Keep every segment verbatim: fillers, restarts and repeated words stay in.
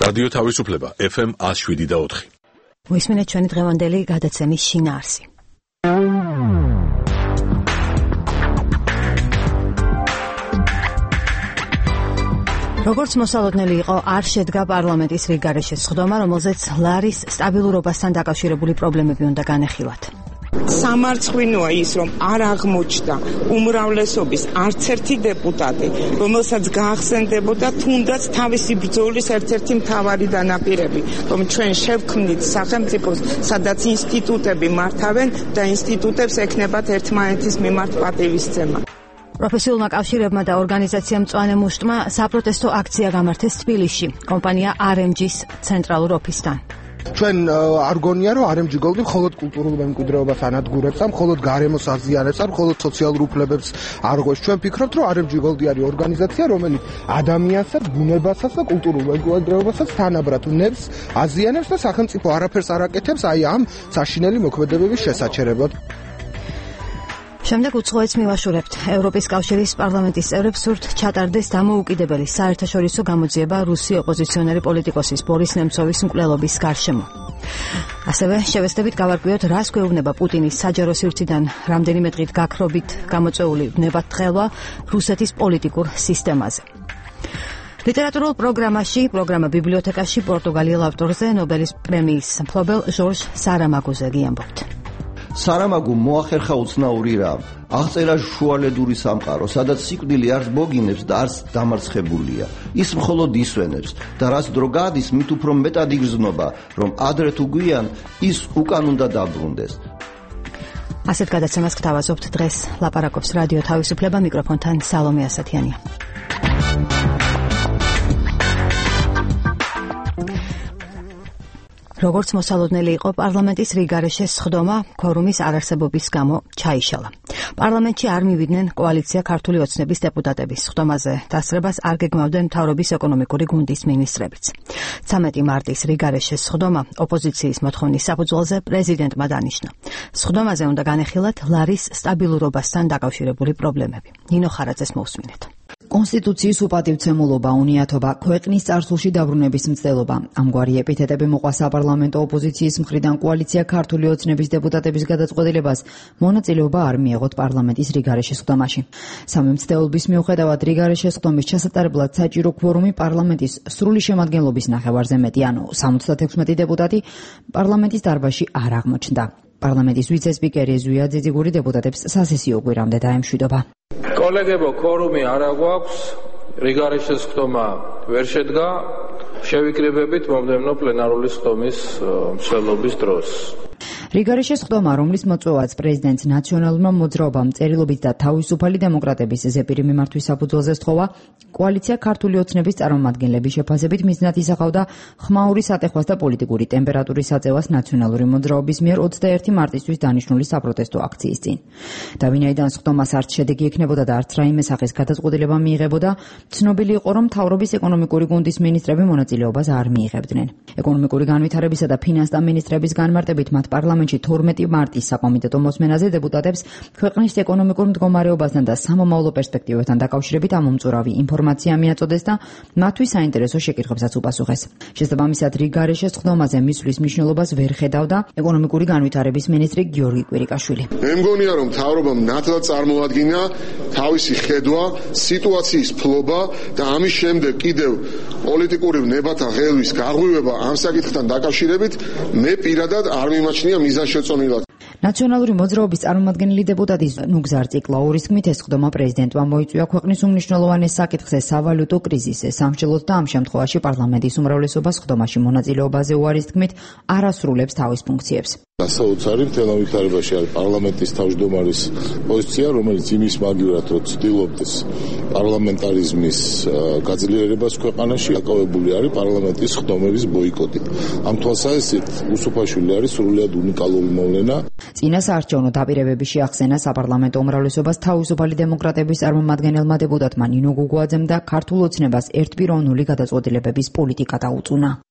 რადიო თავისუფლება ეფ ემ one oh seven და four. მოისმინეთ ჩვენი დღევანდელი გადაცემის შინაარსი. როგორც მოსალოდნელი იყო, არ შედგა პარლამენტის რიგგარეშე სხდომა, რომელზეც ლარის სტაბილურობასთან დაკავშირებული პრობლემები უნდა განეხილათ. სამარცხვინოა ის, რომ არ აღმოჩნდა უმრავლესობის არც ერთი დეპუტატი, რომელსაც გაახსენდებოდა თუნდაც თავისი ბრძოლის ერთ-ერთი მთავარი დანაპირები, რომ ჩვენ შევქმნით სახელმწიფოს, სადაც ინსტიტუტები მართავენ და ინსტიტუტებს ექნებათ ერთმანეთის მიმართ პატივისცემა. პროფესიულმა კავშირებმა და ორგანიზაციამ მწვანე მუშტმა საპროტესტო აქცია გამართეს თბილისში, კომპანია არ ემ ჯის ცენტრალურ ოფისთან. ჩვენ არ გონია, რომ არ ემ ჯი Gold მხოლოდ კულტურულ მემკვიდრეობას ანადგურებს, ამ მხოლოდ გარემოს აზიანებს, ამ მხოლოდ სოციალურ უფლებებს არ ღვევს. ჩვენ ვფიქრობთ, რომ არ ემ ჯი Gold არის ორგანიზაცია, რომელიც ადამიანსაც, ბუნებასაც და კულტურულ მემკვიდრეობასაც თანაბრად ნებს, აზიანებს და სახელმწიფო არაფერს არ აკეთებს აი ამ საშინელი მოქმედებების შესაჩერებლად. შემდეგ უცხოეთს მივაშურებთ. ევროპის კავშირის პარლამენტის წევრებს სურთ ჩატარდეს დამოუკიდებელი საერთაშორისო გამოძიება რუსი ოპოზიციონერი პოლიტიკოსის ბორის ნემცოვის მკვლელობის გარშემო. ასევე შევეცდებით გავარკვიოთ, რას გვეუბნება პუტინის საჯარო სივრციდან რამდენიმე დღით გაქრობით გამოწვეული ვნებათთხელვა რუსეთის პოლიტიკურ სისტემაზე. ლიტერატურულ პროგრამაში, პროგრამა ბიბლიოთეკაში პორტუგალიელ ავტორზე ნობელის პრემიის მფლობელ ჟორჟ სარამაგოზე გიამბობთ. სარამაგო მოახერხა უცნაური რამ. აღწერა შუალედური სამყარო, სადაც სიკვდილი არც ბოგინებს და არც დამარცხებულია. ის მხოლოდ ისვენებს და რაც დრო გადის, მით უფრო მეტად იგრძნობა, რომ ადრე თუ გვიან ის უკან უნდა დაბრუნდეს. ასეთ გადაცემას გთავაზობთ დღეს. ლაპარაკობს რადიო თავისუფლება, მიკროფონთან სალომე ასათიანია. როგორც მოსალოდნელი იყო, პარლამენტის რიგგარეშე სხდომა ქორუმის არარსებობის გამო ჩაიშალა. პარლამენტში არ მივიდნენ კოალიცია ქართული ოცნების დეპუტატების. სხდომაზე დასწრებას არ გეგმავდნენ მთავრობის ეკონომიკური გუნდის მინისტრებიც. ცამეტი მარტის რიგგარეშე სხდომა ოპოზიციის მოთხოვნის საფუძველზე პრეზიდენტმა დანიშნა. სხდომაზე უნდა განეხილათ ლარის სტაბილურობასთან დაკავშირებული პრობლემები. ნინო ხარაძეს მოусმინეთ. კონსტიტუციის უპატივცემულობა, უნიათობა, ქვეყნის წარსულში დაბრუნების მცდელობა. ამგვარი ეპითეტები მოყვა საპარლამენტო ოპოზიციის მხრიდან კოალიცია ქართული ოცნების დეპუტატების გადაწყვეტილებას მონაწილეობა არ მიეღოთ პარლამენტის რიგგარეშე სხდომაში. სამი მცდელობის მიუხედავად რიგგარეშე სხდომის ჩასატარებლად საჭირო ქვორუმი პარლამენტის სრული შემადგენლობის ნახევარზე მეტი, ანუ სამოცდათექვსმეტი დეპუტატი პარლამენტის დარბაზში არ აღმოჩნდა. პარლამენტის ვიცე-სპიკერი ზვია ძიძიგური დეპუტატებს სასესიო კვირამდე დაემშვიდობა. კოლეგებო, ქორუმი არ აქვს, რიგგარეშე სხდომა ვერ შედგა, შევიკრიბებით მომდევნო პლენარული სხდომის მსვლელობის დროს. რიგგარეშე სხდომა, რომლის მოწვევაც პრეზიდენტს ნაციონალურმა მოძრაობამ წერილობით და თავისუფალი დემოკრატების ზეპირი მიმართვის საფუძველზე სთხოვა, კოალიცია ქართული ოცნების წარმომადგენლების შეფასებით მიზნად ისახავდა ხმაური სატეხვას და პოლიტიკური ტემპერატურის აწევას ნაციონალური მოძრაობის მიერ ოცდაერთი მარტისთვის დანიშნული საპროტესტო აქციის წინ. და ვინაიდან სხდომას არც შედეგი ექნებოდა და არც რაიმე სახის გადაწყვეტილება მიიღებოდა, ცნობილი იყო, რომ მთავრობის ეკონომიკური გუნდის მინისტრები მონაწილეობას არ მიიღებდნენ. ეკონომიკური განვითარებისა და ფინანსთა მინისტრების განმარტებით მათ პარლამენტში თორმეტი მარტის საკომიტეტო მოსმენაზე დეპუტატებს ქვეყნის ეკონომიკურ მდგომარეობასთან და სამომავლო პერსპექტივებთან დაკავშირებით ამომწურავი ინფორმაცია მიაწოდეს და მათთვის საინტერესო შეკითხვებსაც უპასუხეს. შესაბამისად, რიგგარეშე სხდომაზე მისვლის მნიშვნელობას ვერ ხედავდა ეკონომიკური განვითარების მინისტრი გიორგი კვირიკაშვილი. მე მგონია, რომ მთავრობამ ნათლად წარმოადგინა თავისი ხედვა, სიტუაციის ფლობა და ამის შემდეგ კიდევ პოლიტიკური ვნებათა ღელვის გაღვივება ამ საკითხთან დაკავშირებით მე პირადად არ მიმაჩნია მიზანშეწონილად. ნაციონალური მოძრაობის წარმომადგენელი დეპუტატი ნუგზარ ციკლაურის თქმით, ეს სხდომა პრეზიდენტმა მოიწვია ქვეყნის უმნიშვნელოვანეს საკითხზე, სავალუტო კრიზისზე, სამშელოდ და ამ შემთხვევაში პარლამენტის უმრავლესობა სხდომაში მონაწილეობაზე უარის თქმით არ ასრულებს თავის ფუნქციებს. გასაოცარი მთელ ამ ვითარებაში არის პარლამენტის თავმჯდომარის პოზიცია, რომელიც იმის მაგივრად რომ ცდილობდეს პარლამენტარიზმის გაძლიერებას ქვეყანაში, აკავებული არის პარლამენტის სხდომების ბოიკოტით. ამ თვალსაზრისით უსუფაშვილი არის სრულიად უნიკალური მოვლენა. წინა საარჩევნო დაპირებების შეახსენა საპარლამენტო უმრავლესობას თავისუფალი დემოკრატების წარმომადგენელმა დეპუტატმა ნინო გუგუაძემ და ქართულ ოცნებას ერთპიროვნული გადაწყვეტილებების პოლიტიკა დაუწუნა.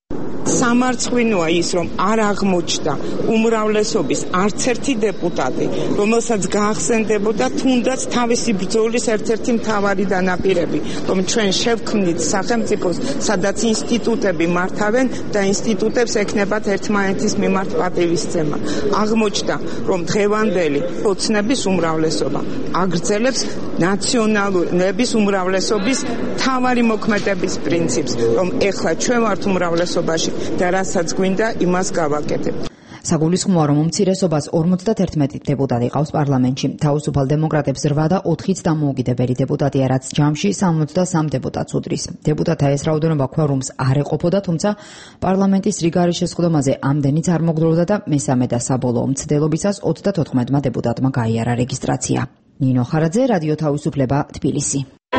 სამარცხვინოა ის, რომ არ აღმოჩნდა უმრავლესობის არც ერთი დეპუტატი, რომელსაც გაახსენდებოდა თუნდაც თავისი ბრძოლის ერთ-ერთი მთავარი დანაპირები, რომ ჩვენ შევქმნით სახელმწიფოს, სადაც ინსტიტუტები მართავენ და ინსტიტუტებს ექნებათ ერთმანეთის მიმართ პატივისცემა. აღმოჩნდა, რომ დღევანდელი ოცნების უმრავლესობა აგრძელებს ნაციონალურების უმრავლესობის მთავარი მოქმედების პრინციპს, რომ ეხლა ჩვენ ვართ უმრავლესობაში და რასაც გვინდა, იმას გავაკეთებთ. საგულისხმოა, რომ უმცირესობას ორმოცდაერთმეტი დეპუტატი ყავს პარლამენტში. თავისუფალ დემოკრატებს რვა და ოთხიც დამოუკიდებელი დეპუტატია, რაც ჯამში სამოცდასამ დეპუტატს უდრის. დეპუტატთა ეს რაოდენობა ქვევრუმს არ ეყოფოდა, თუმცა პარლამენტის რიგარის შესყიდვაზე ამდენიც არ მოგდროვდა და მესამე და საბოლოო მცდელობისას ოცდათოთხმეტმა დეპუტატმა გაიარა რეგისტრაცია. ნინო ხარაძე, რადიო თავისუფლება, თბილისი.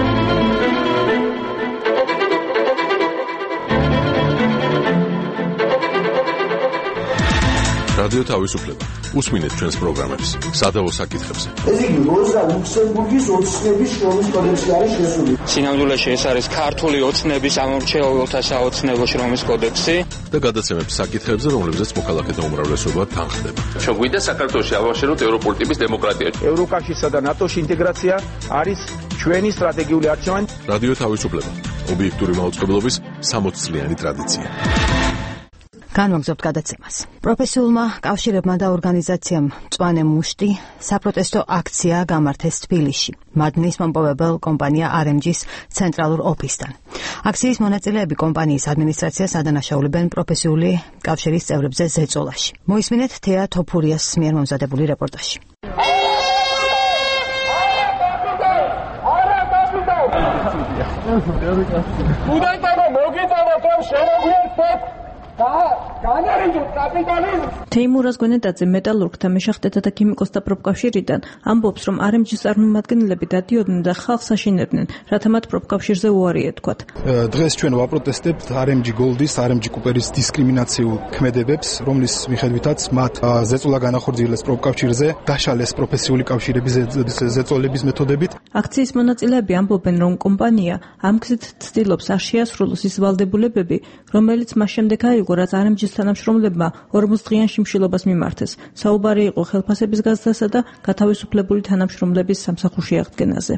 რადიო თავისუფლება. უსმინეთ ჩვენს პროგრამებს. სადავო საკითხებზე. ეს იგი როზა ლუქსემბურგის ოცნების შრომის კოდექსში არის შესული. სინამდვილეში ეს არის ქართული ოცნების ამორჩეულთა საოცნებო შრომის კოდექსი და გადაცემებს საკითხებზე, რომლებზეც მოქალაქეთა უმრავლესობა თანხდება. შეგვიდა საქართველოში ავაშეროთ ევროპული ტიპის დემოკრატია. ევროკავშირსა და ნატოში ინტეგრაცია არის ჩვენი სტრატეგიული არჩევანი. რადიო თავისუფლება. ობიექტური მაუწყებლობის სამოც წლიანი ტრადიცია. განვაგრძობთ გადაცემას. პროფესიულმა კავშირებმა და ორგანიზაციამ მწვანე მუშტი საპროტესტო აქცია გამართეს თბილისში, მადნის მომპოვებელ კომპანია არ ემ ჯის ცენტრალურ ოფისთან. აქციის მონაწილეები კომპანიის ადმინისტრაციას ადანაშაულებენ პროფესიული კავშირის წევრებზე ზეწოლაში. მოისმინეთ თეა თოფურიას მიერ მომზადებული რეპორტაჟი. თეიმურაზ გონედაძე მეტალურგთა მეშახტეთა და ქიმიკოსთა პროფკავშირიდან ამბობს, რომ არ ემ ჯის წარმომადგენლები დადიოდნენ და ხალხს აშინებდნენ, რათა მათ პროფკავშირზე უარი ეთქვათ. დღეს ჩვენ ვაპროტესტებთ არ ემ ჯი გოლდის, არ ემ ჯი კუპერის დისკრიმინაციულ ქმედებებს, რომლის მიხედვითაც მათ ზეწოლა განახორციელეს პროფკავშირზე, დაშალეს პროფესიული კავშირების ზეწოლების მეთოდებით. აქციის მონაწილეები ამბობენ, რომ კომპანია ამ გზით ცდილობს არ შეასრულოს ის ვალდებულებები, რომელიც მას შემდეგ აიღო, რაც არ ემ ჯის თანამშრომლებმა ორმოცდღიან შიმშილობას მიმართეს. საუბარი იყო ხელფასების გაზრდასა და გათავისუფლებული თანამშრომლების სამსახურში აღდგენაზე.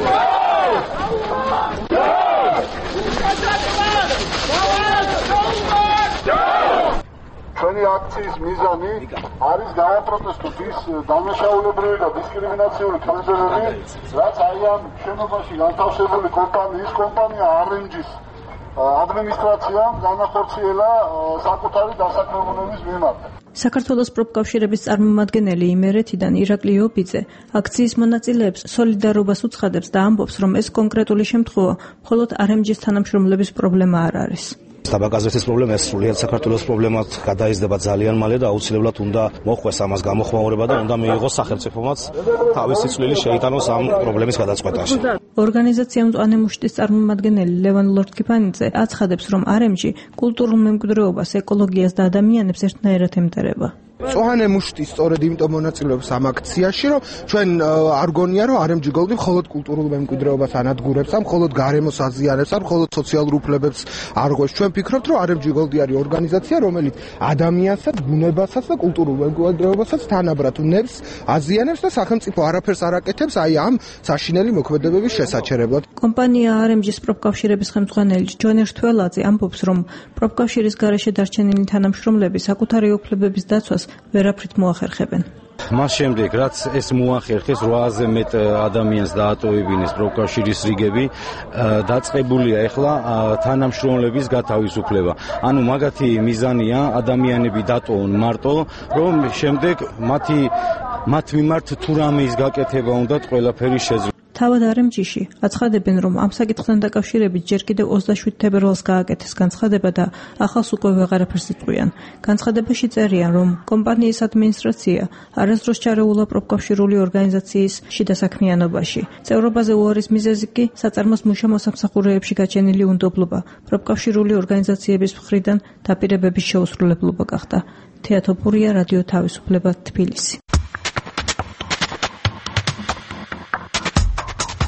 ჩვენი აქციის მიზანი არის გავაპროტესტოთ ის დამნაშაულებრივი და დისკრიმინაციული ქმედებები, რაც აი ამ შენობაში განთავსებული კომპანიის კომპანია არ ემ ჯის ადმინისტრაციამ განახორციელა საკუთარი დასაქმებულების მიმართ. საქართველოს პროფკავშირების წარმომადგენელი იმერეთიდან ირაკლი ობიძე აქციის მონაწილეებს სოლიდარობას უცხადებს და ამბობს, რომ ეს კონკრეტული შემთხვევა მხოლოდ არ ემ ჯის თანამშრომლების პრობლემა არ არის. დაბაგაზრდების პრობლემა ეს სრულიად საქართველოს პრობლემად გადაიზრდება ძალიან მალე და აუცილებლად უნდა მოხვეს ამას გამოხმაურება და უნდა მიიღოს სახელმწიფომაც თავისი წვლილი შეიტანოს ამ პრობლემის გადაწყვეტაში. ორგანიზაცია მწვანე მუშტის წარმომადგენელი ლევან ლორთქიფანიძე აცხადებს, რომ არ ემ ჯი კულტურულ მემკვიდრეობას, ეკოლოგიას და ადამიანებს ერთნაირად ემტერება. მწვანე მუშტი სწორედ იმიტომ მონაწილეობს ამ აქციაში, რომ ჩვენ არ გონია, რომ არ ემ ჯი გოლდი მხოლოდ კულტურულ მემკვიდრეობას ანადგურებს, ან მხოლოდ გარემოს აზიანებს, ან მხოლოდ სოციალურ უფლებებს არღვევს. ჩვენ ვფიქრობთ, რომ არ ემ ჯი გოლდი არის ორგანიზაცია, რომელიც ადამიანსაც, ბუნებასაც და კულტურულ მემკვიდრეობასაც თანაბრად ნებს, აზიანებს და სახელმწიფო არაფერს არ აკეთებს აი ამ საშინელი მოქმედებების შესაჩერებლად. კომპანია არ ემ ჯის პროფკავშირების ხელმძღვანელი ჯონერ თველაძე ამბობს, რომ პროფკავშირის გარეშე დარჩენილი თანამშრომლები საკუთარი უფლებების დაცვას ვერაფრით მოახერხებენ. მას შემდეგ, რაც ეს მოახერხეს, რვააზე მეტ ადამიანს დაატოვებინეს პროფკავშირის რიგები, დაწყებულია ახლა თანამშრომლების გათავისუფლება. ანუ მაგათი მიზანია ადამიანები დატოვონ მარტო, რომ შემდეგ მათი მათ მიმართ თუ რამე ის გაკეთება უნდათ ყველაფერი შეძლო. თავად არ ემ ჯიში აცხადებენ, რომ ამ საკითხთან დაკავშირებით ჯერ კიდევ ოცდაშვიდ თებერვალს გააკეთეს განცხადება და ახალს უკვე ვეღარაფერს იტყვიან. განცხადებაში წერიან, რომ კომპანიის ადმინისტრაცია არასდროს ჩარეულა პროფკავშირული ორგანიზაციის შიდა საქმიანობაში. წევრობაზე უარის მიზეზი კი საწარმოს მუშა-მოსამსახურეებში გაჩენილი უნდობლობა პროფკავშირული ორგანიზაციების მხრიდან დაპირებების შეუსრულებლობა გახდა. თეა თოფურია, რადიო თავისუფლება, თბილისი.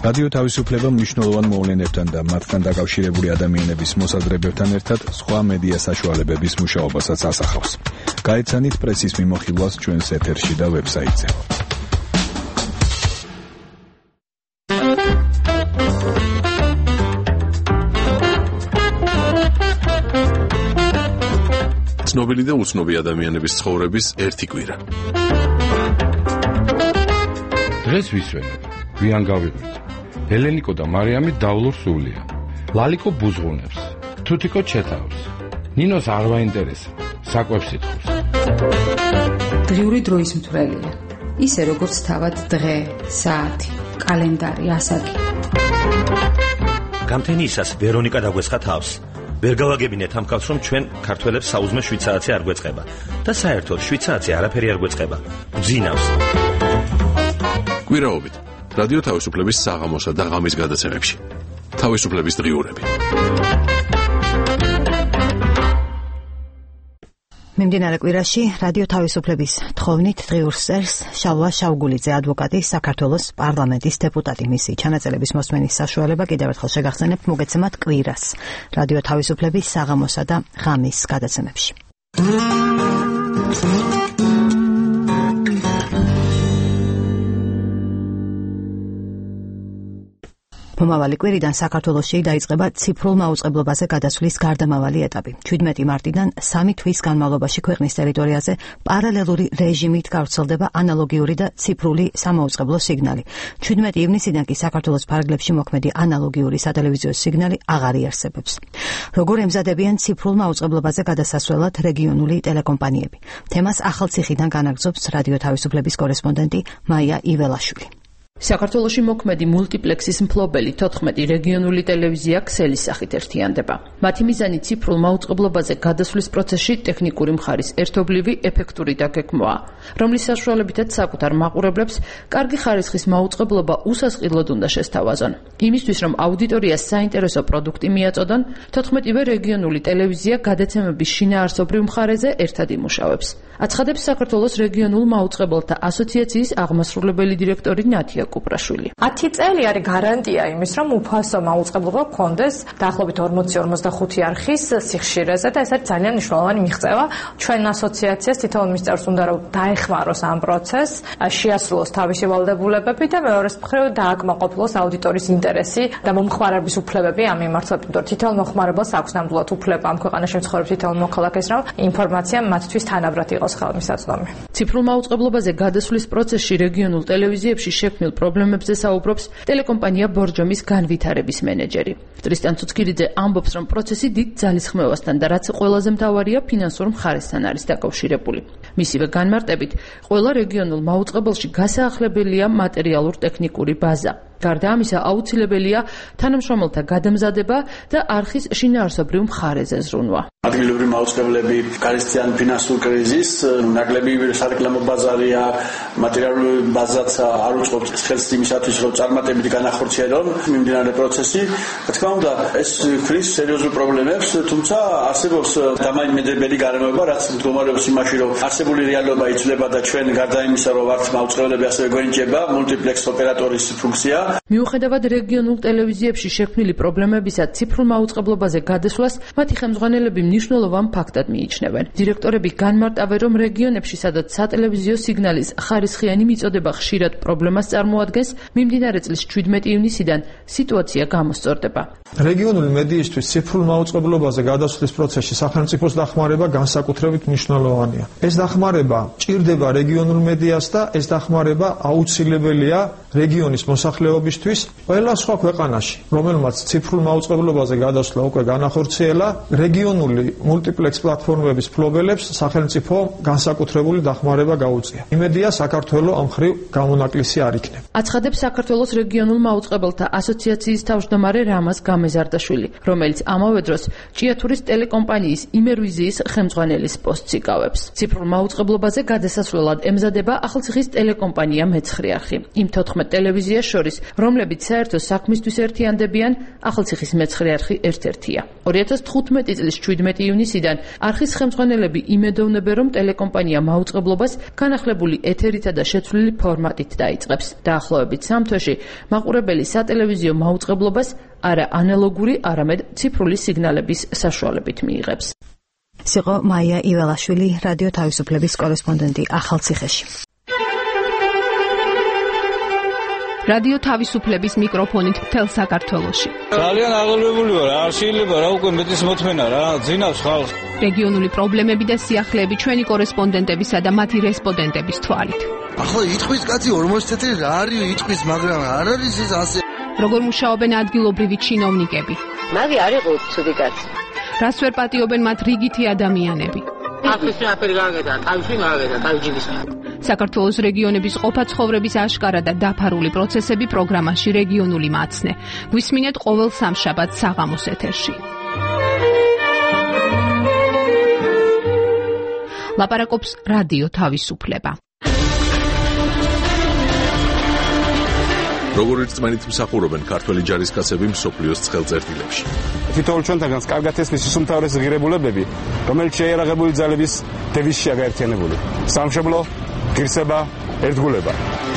რადიო თავისუფლება მნიშვნელოვან მოვლენებთან და მათთან დაკავშირებული ადამიანების მოსაზრებებთან ერთად სხვა მედია საშუალებების მუშაობასაც ასახავს. გაეცანით პრესის მიმოხილვას ჩვენს ეთერში და ვებსაიტზე. ცნობილი და უცნობი ადამიანების ცხოვრების ერთი კვირა. დღეს ვისვენებ, გვიან გავიღვით. ელენიკო და მარიამი დავლურ სულია. ლალიკო ბუზღუნებს, თუთიკო ჩეთავს. ნინოს არ ვაინტერესა, საკვებს ითხოვს. დღიური დროის მთვრელია. ისე როგორც თავად დღე, საათი, კალენდარი, ასაკი. გამთენიისას ვერონიკა დაგვესხა თავს. ვერ გავაგებინეთ ამ კაცს, რომ ჩვენ ქართველებს საუზმე შვიდ საათი არ გვეწყება და საერთოდ შვიდ საათი არაფერი არ გვეწყება. გძინავს. კვირაობით რადიო თავისუფლების საღამოსა და ღამის გადაცემებში. თავისუფლების დღიურები. მიმდინარე კვირაში რადიო თავისუფლების თხოვნით დღიურს წერს შალვა შავგულიძე, ადვოკატი, საქართველოს პარლამენტის დეპუტატი. მისი ჩანაწერების მოსმენის საშუალება კიდევ ერთხელ შეგახსენებთ მოგეცემათ კვირას რადიო თავისუფლების საღამოსა და ღამის გადაცემებში. მომავალი კვირიდან საქართველოში დაიწყება ციფრულ მაუწყებლობაზე გადასვლის გარდამავალი ეტაპი. ჩვიდმეტი მარტიდან სამი თვის განმავლობაში ქვეყნის ტერიტორიაზე პარალელური რეჟიმით გავრცელდება ანალოგიური და ციფრული სამაუწყებლო სიგნალი. ჩვიდმეტი ივნისიდან კი საქართველოს ფარგლებში მოქმედი ანალოგიური სატელევიზიო სიგნალი აღარ იარსებებს. როგორ ემზადებიან ციფრულ მაუწყებლობაზე გადასასვლელად რეგიონული ტელეკომპანიები? თემას ახალციხიდან განაგრძობს რადიო თავისუფლების კორესპონდენტი მაია იველაშვილი. საქართველოში მოქმედი მულტიპლექსის მფლობელი თოთხმეტი რეგიონული ტელევიზია ქსელის სახით ერთიანდება. მათი მიზანი ციფრულ მაუწყებლობაზე გადასვლის პროცესში ტექნიკური მხარის ერთობლივი ეფექტური დაგეგმვაა, რომლის საშუალებითაც საკუთარ მაყურებლებს კარგი ხარისხის მაუწყებლობა უსასყიდლოდ უნდა შესთავაზონ. იმისთვის, რომ აუდიტორიას საინტერესო პროდუქტი მიაწოდონ, თოთხმეტივე რეგიონული ტელევიზია გადაცემების შინაარსობრივ მხარეზე ერთად იმუშავებს. აცხადებს საქართველოს რეგიონულ მაუწყებელთა ასოციაციის აღმასრულებელი დირექტორი ნათია კუპრაშვილი. ათი წელი არის გარანტია იმის, რომ უფასო მაუწყებლობა გქონდეს დაახლოებით ორმოცი ორმოცდახუთი არხის სიხშირეზე და ეს არის ძალიან მნიშვნელოვანი მიღწევა. ჩვენ ასოციაციას თითოეულ მის წევრს უნდა რომ დაეხმაროს ამ პროცესს, შეასრულოს თავისი ვალდებულებები და მეორეს მხრივ დააკმაყოფილოს აუდიტორის ინტერესი და მომხმარების უფლებები ამ მიმართულებით. თითოეულ მომხმარებელს აქვს ნამდვილად უფლება ამ ქვეყანაში მცხოვრებ თითოეულ მოქალაქეს, რომ ინფორმაცია მათთვის თანაბრად იყოს ხელმისაწვდომი. ციფრულ მაუწყებლობაზე გადასვლის პროცესში რეგიონულ ტელევიზიებში შექმნილ პრობლემებზე საუბრობს ტელეკომპანია ბორჯომის განვითარების მენეჯერი. ტრისტან ცუცკირიძე ამბობს, რომ პროცესი დიდ ძალისხმევასთან და რაც ყველაზე მთავარია ფინანსურ მხარესთან არის დაკავშირებული. მისივე განმარტებით, ყველა რეგიონულ მაუწყებელში გასაახლებელია მატერიალურ-ტექნიკური ბაზა. გარდა ამისა, აუცილებელია თანამშრომელთა გადამზადება და არხის შინაარსობრივ მხარეზე ზრუნვა. ადგილობრივი მაუწყებლები კარისტიან ფინანსურ კრიზისს, ნაკლები სარეკლამო ბაზარია, მატერიალური ბაზაც არ უწყობს ხელს იმისათვის, რომ წარმატებით განახორციელონ მიმდინარე პროცესი. რა თქმა უნდა, ეს ქრის სერიოზულ პრობლემებს, თუმცა არსებობს დამაიმედებელი გარემოება, რაც მდგომარეობს იმაში, რომ არსებული რეალობა იცვლება და ჩვენ გარდა იმისა, რომ ვართ მაუწყებლები, ასევე გვენიჭება მულტიპლექს ოპერატორის ფუნქცია. მიუხედავად რეგიონულ ტელევიზიებში შექმნილი პრობლემებისა ციფრულ მაუწყებლობაზე გადასვლას, მათი ხელმძღვანელები მნიშვნელოვან ფაქტად მიიჩნევენ. დირექტორები განმარტავენ, რომ რეგიონებში, სადაც სატელევიზიო სიგნალის ხარისხიანი მიწოდება ხშირად პრობლემას წარმოადგენს, მიმდინარე წლის ჩვიდმეტი ივნისიდან სიტუაცია გამოსწორდება. რეგიონული მედიისთვის ციფრულ მაუწყებლობაზე გადასვლის პროცესში სახელმწიფოს დახმარება განსაკუთრებით მნიშვნელოვანია. ეს დახმარება ჭირდება რეგიონულ მედიას და ეს დახმარება აუცილებელია რეგიონის მოსახლეობისთვის ყველა სხვა ქვეყანაში, რომელმაც ციფრულ მაუწყებლობაზე გადასვლა უკვე განახორციელა, რეგიონული მულტიპლექს პლატფორმების მფლობელებს სახელმწიფო განსაკუთრებული დახმარება გაუწია. იმედია საქართველოს ამ მხრივ გამონაკლისი არ იქნება. აცხადებს საქართველოს რეგიონულ მაუწყებელთა ასოციაციის თავმჯდომარე რამაზ გამეზარდაშვილი, რომელიც ამავე დროს ჭიათურის ტელეკომპანიის იმერვიზიის ხელმძღვანელის პოსტს იკავებს. ციფრულ მაუწყებლობაზე გადასასვლელად ემზადება ახალციხის ტელეკომპანია მეცხრე არხი. იმ თოთხმეტ ტელევიზიას შორის, რომლებიც საერთო საქმისთვის ერთიანდებიან, ახალციხის მეცხრე არხი ერთ-ერთია. ორი ათას თხუთმეტი წლის შვიდმეტი ივნისიდან არხის ხელმძღვანელები იმედოვნებენ, რომ ტელეკომპანია მაუწყებლობას განახლებული ეთერითა და შეცვლილი ფორმატით დაიწყებს. დაახლოებით სამ თვეში მაყურებელი სატელევიზიო მაუწყებლობას არა ანალოგური, არამედ ციფრული სიგნალების საშუალებით მიიღებს. სიყო მაია იველაშვილი, რადიო თავისუფლების კორესპონდენტი ახალციხეში. რადიო თავისუფლების მიკროფონით მთელ საქართველოში. ძალიან აღელვებული ვარ, არ შეიძლება რა უკვე მეტის მოთმენა რა, ძინავს ხალხს. რეგიონული პრობლემები და სიახლეები ჩვენი კორესპონდენტებისა და მათი რესპონდენტების თვალით. ახლა იტყვის კაცი ორმოცი წელი რა არის იტყვის, მაგრამ არ არის ეს ასე. როგორ მუშაობენ ადგილობრივი ჩინოვნიკები? მაგი არ იყო ცუდი კაცი. რას ვერ პატიობენ მათ რიგითი ადამიანები? ახლისაფერი გააკეთა, თავში გააკეთა, თავჯიბის. საქართველოს რეგიონების ყოფა-ცხოვრების აშკარა და დაფარული პროცესები პროგრამაში რეგიონული მაცნე. გვისმინეთ ყოველ სამშაბათს საღამოს ეთერში. ლაპარაკობს რადიო თავისუფლება. როგორ ერთმანეთ მსახურობენ ქართველი ჯარისკაცები მსოფლიოს ცხელწერტილებში. თითოეულ ჩვენთანაც კარგად ესმის ის უმთავრესი ღირებულებები, რომელიც შეიარაღებული ძალების დევიზშია გაერთიანებული. სამშობლო, ღირსება, ერთგულება.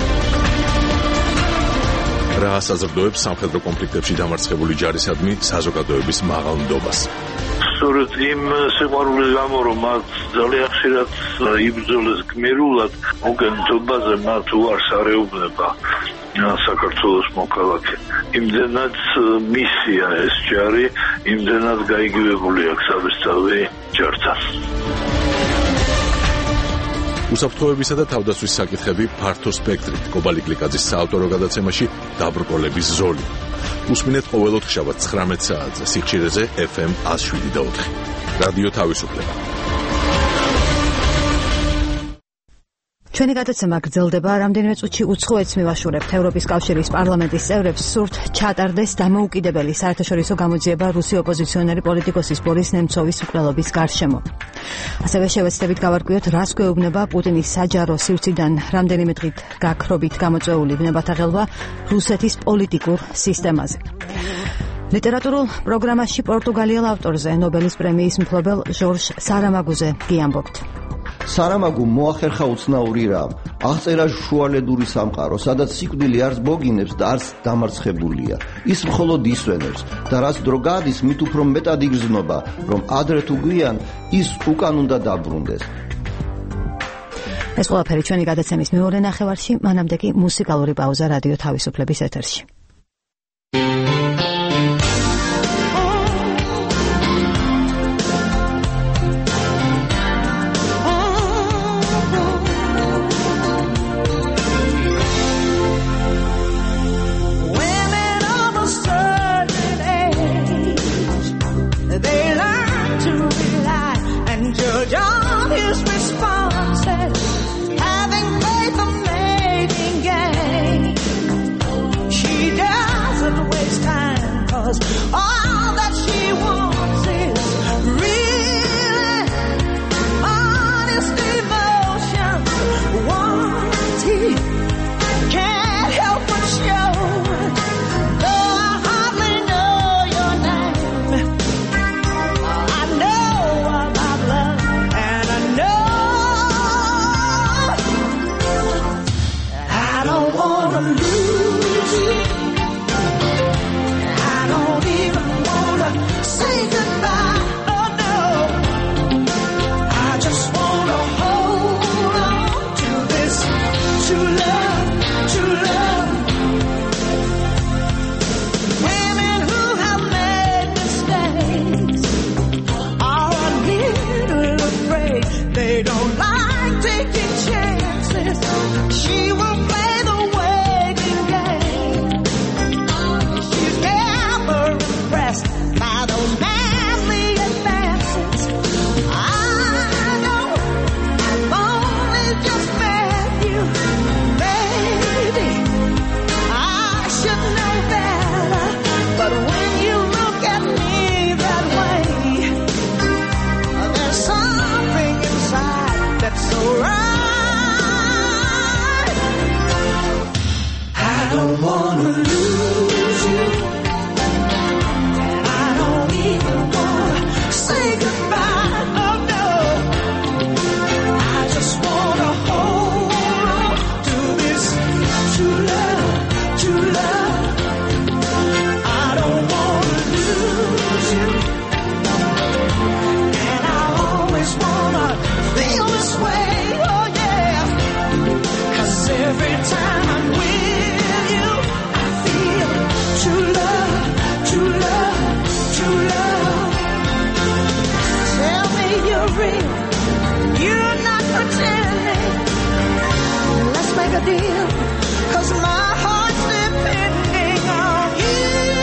რა საზრდოებს სამხედრო კონფლიქტებში დამარცხებული ჯარისადმი საზოგადოების მაღალ ნდობას. სწორედ იმ სიყვარულის გამო, რომ მათ ძალიან ხშირად იბრძოლეს გმირულად, მოგენთობაზე მათ უარს არეუბნება საქართველოს მოქალაქე. იმდენად მისია ეს ჯარი, იმდენად გაიგივებული აქვს საბესწავი ჯართან. უსაფრთხოებისა და თავდაცვის საკითხები ფართო სპექტრით. კობალი კლიკაძის საავტორო გადაცემაში დაბრკოლების ზოლი. უსმინეთ ყოველ ოთხშაბათს ცხრამეტ საათზე სიხშირეზე ეფ ემ ათას შვიდი და ოთხი. რადიო თავისუფლება. ჩვენი გადაცემა გრძელდება, რამდენიმე წუთში უცხოეთს მივაშურებთ. ევროპის კავშირის პარლამენტის წევრებს სურთ ჩატარდეს დამოუკიდებელი საერთაშორისო გამოძიება რუსი ოპოზიციონერი პოლიტიკოსის ბორის ნემცოვის მკვლელობის გარშემო. ასევე შევეცდებით გავარკვიოთ, რას გვეუბნება პუტინის საჯარო სივრციდან რამდენიმე დღით გაქრობით გამოწვეული ვნებათა ღელვა რუსეთის პოლიტიკურ სისტემაზე. ლიტერატურულ პროგრამაში პორტუგალიელ ავტორზე, ნობელის პრემიის მფლობელ ჟორჟ სარამაგუზე გიამბობთ. სარამაგუ მოახერხა უცნაური რამ. აღწერა შუალედური სამყარო, სადაც სიკვდილი არც ბოგინებს და არც დამარცხებულია. ის მხოლოდ ისვენებს და რაც დრო გადის, მით უფრო მეტად იგრძნობა, რომ ადრე თუ გვიან ის უკან უნდა დაბრუნდეს. ეს ყველაფერი ჩვენი გადაცემის მეორე ნახევარში, მანამდე კი მუსიკალური პაუზა რადიო თავისუფლების ეთერში. don't wanna lose you. I don't even wanna say goodbye. Oh no. I just wanna hold on to this true love, true love. I don't wanna lose you. And I always wanna feel this way. Oh yeah. 'Cause every time I'm with you, I feel true love, true love, true love. Tell me you're real, you're not pretending. Let's make a deal, 'cause my heart's depending on you.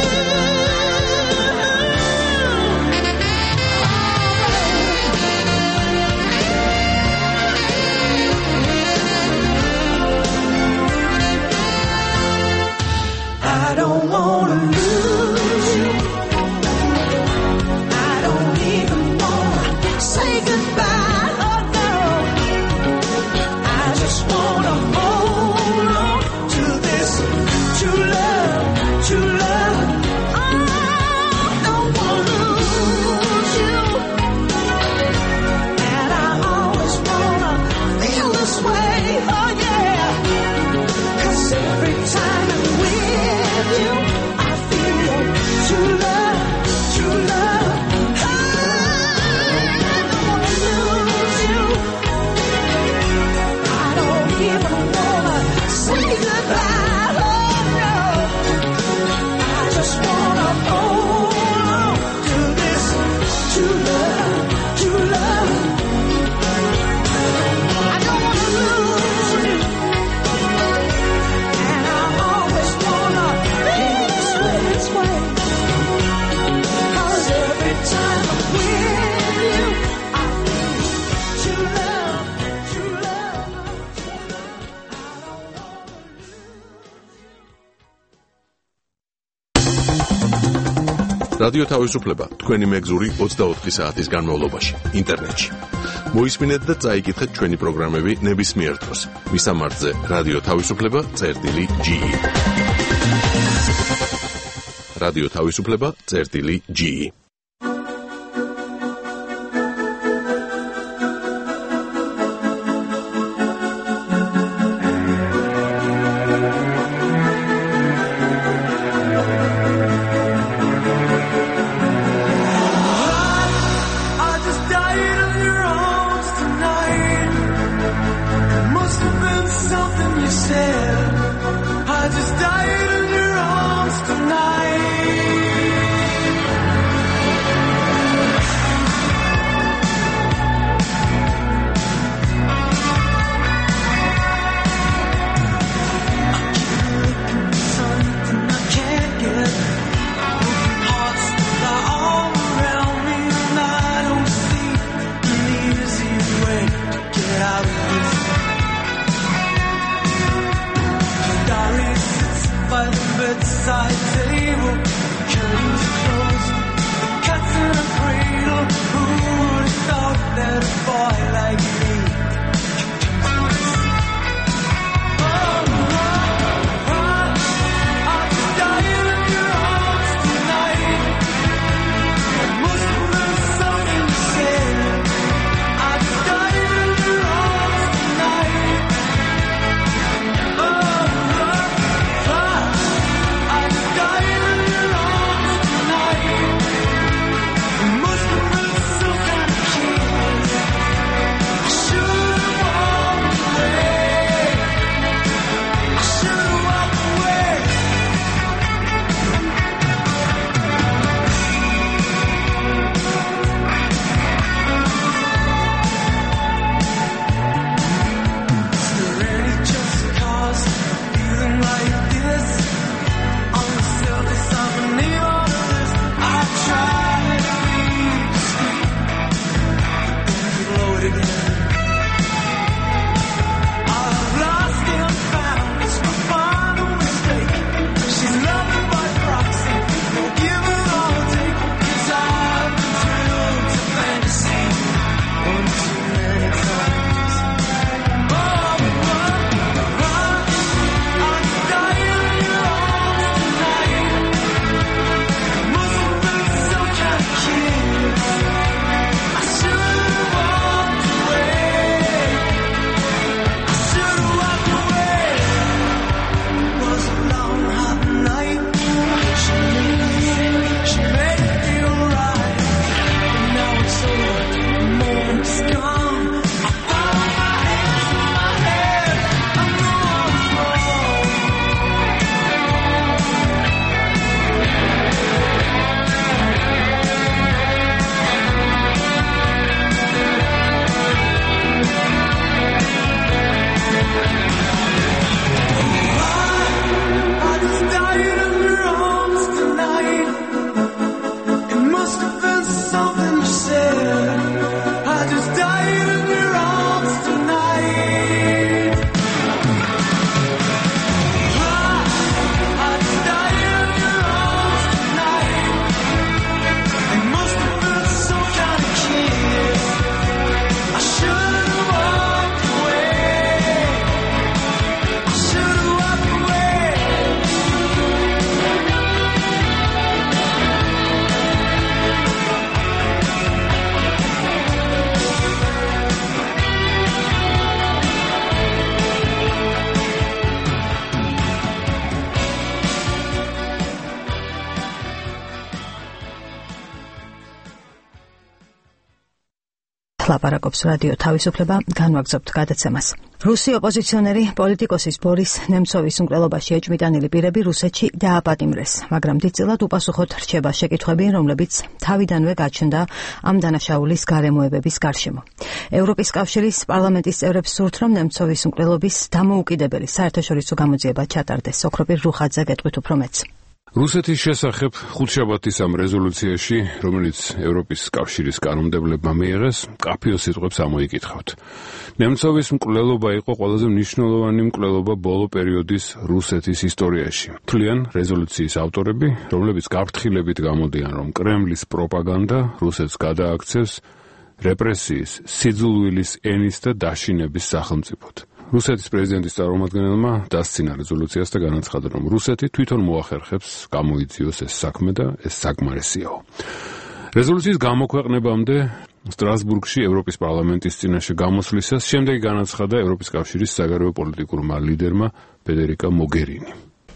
I don't wanna lose you. I don't even wanna say goodbye. Oh no. I just wanna hold on to this true love, true love. I don't wanna lose you. And I always wanna feel this way. Oh yeah. 'Cause every time I'm with you, I feel true love, true love. I don't wanna lose you. I don't even wanna say goodbye. Oh no. I just wanna hold on to this true love, true love. I don't wanna lose you. And I always wanna feel this way, this way. 'Cause every time I'm with you, I feel true love, true love. რადიო თავისუფლება თქვენი მეგზური ოცდაოთხი საათის განმავლობაში ინტერნეტში. მოისმინეთ და წაიკითხეთ ჩვენი პროგრამები ნებისმიერ დროს. მისამართზე რადიო თავისუფლება წერტილი ჯი. რადიო თავისუფლება წერტილი ჯი. I just died in your arms tonight. It must have been something you said. I just died in your arms tonight. Bedside table, curtains closed, the cat's in a cradle. Who would have thought that a boy like me ლაპარაკობს რადიო თავისუფლება, განვაგრძობთ გადაცემას. რუსი ოპოზიციონერი პოლიტიკოსის ბორის ნემცოვის უმკვლელობაში ეჭვმიტანილი პირები რუსეთში დააპატიმრეს, მაგრამ დიდწილად უპასუხოდ რჩება შეკითხვები, რომლებიც თავიდანვე გაჩნდა ამ დანაშაულის გარემოებების გარშემო. ევროპის კავშირის პარლამენტის წევრებს სურთ, რომ ნემცოვის უმკვლელობის დამოუკიდებელი საერთაშორისო გამოძიება ჩატარდეს. ოქროპირ რუხაძე გეტყვით უფრო მეც. რუსეთის შესახებ ხუთშაბათის ამ რეზოლუციაში, რომელიც ევროპის კავშირის კანონმდებლებმა მიიღეს, მკაფიო სიტყვებს ამოიკითხავთ. ნემცოვის მკვლელობა იყო ყველაზე მნიშვნელოვანი მკვლელობა ბოლო პერიოდის რუსეთის ისტორიაში. თვლიან რეზოლუციის ავტორები, რომლებიც გაფრთხილებით გამოდიან, რომ კრემლის პროპაგანდა რუსეთს გადააქცევს რეპრესიის, სიძულვილის ენის და დაშინების სახელმწიფოდ. რუსეთის პრეზიდენტის წარმომადგენელმა დასცინა რეზოლუციას და განაცხადა, რომ რუსეთი თვითონ მოახერხებს გამოიძიოს ეს საქმე და ეს საკმარისიაო. რეზოლუციის გამოქვეყნებამდე სტრასბურგში ევროპის პარლამენტის წინაშე გამოსვლისას შემდეგი განაცხადა ევროპის კავშირის საგარეო პოლიტიკურმა ლიდერმა ფედერიკა მოგერინი.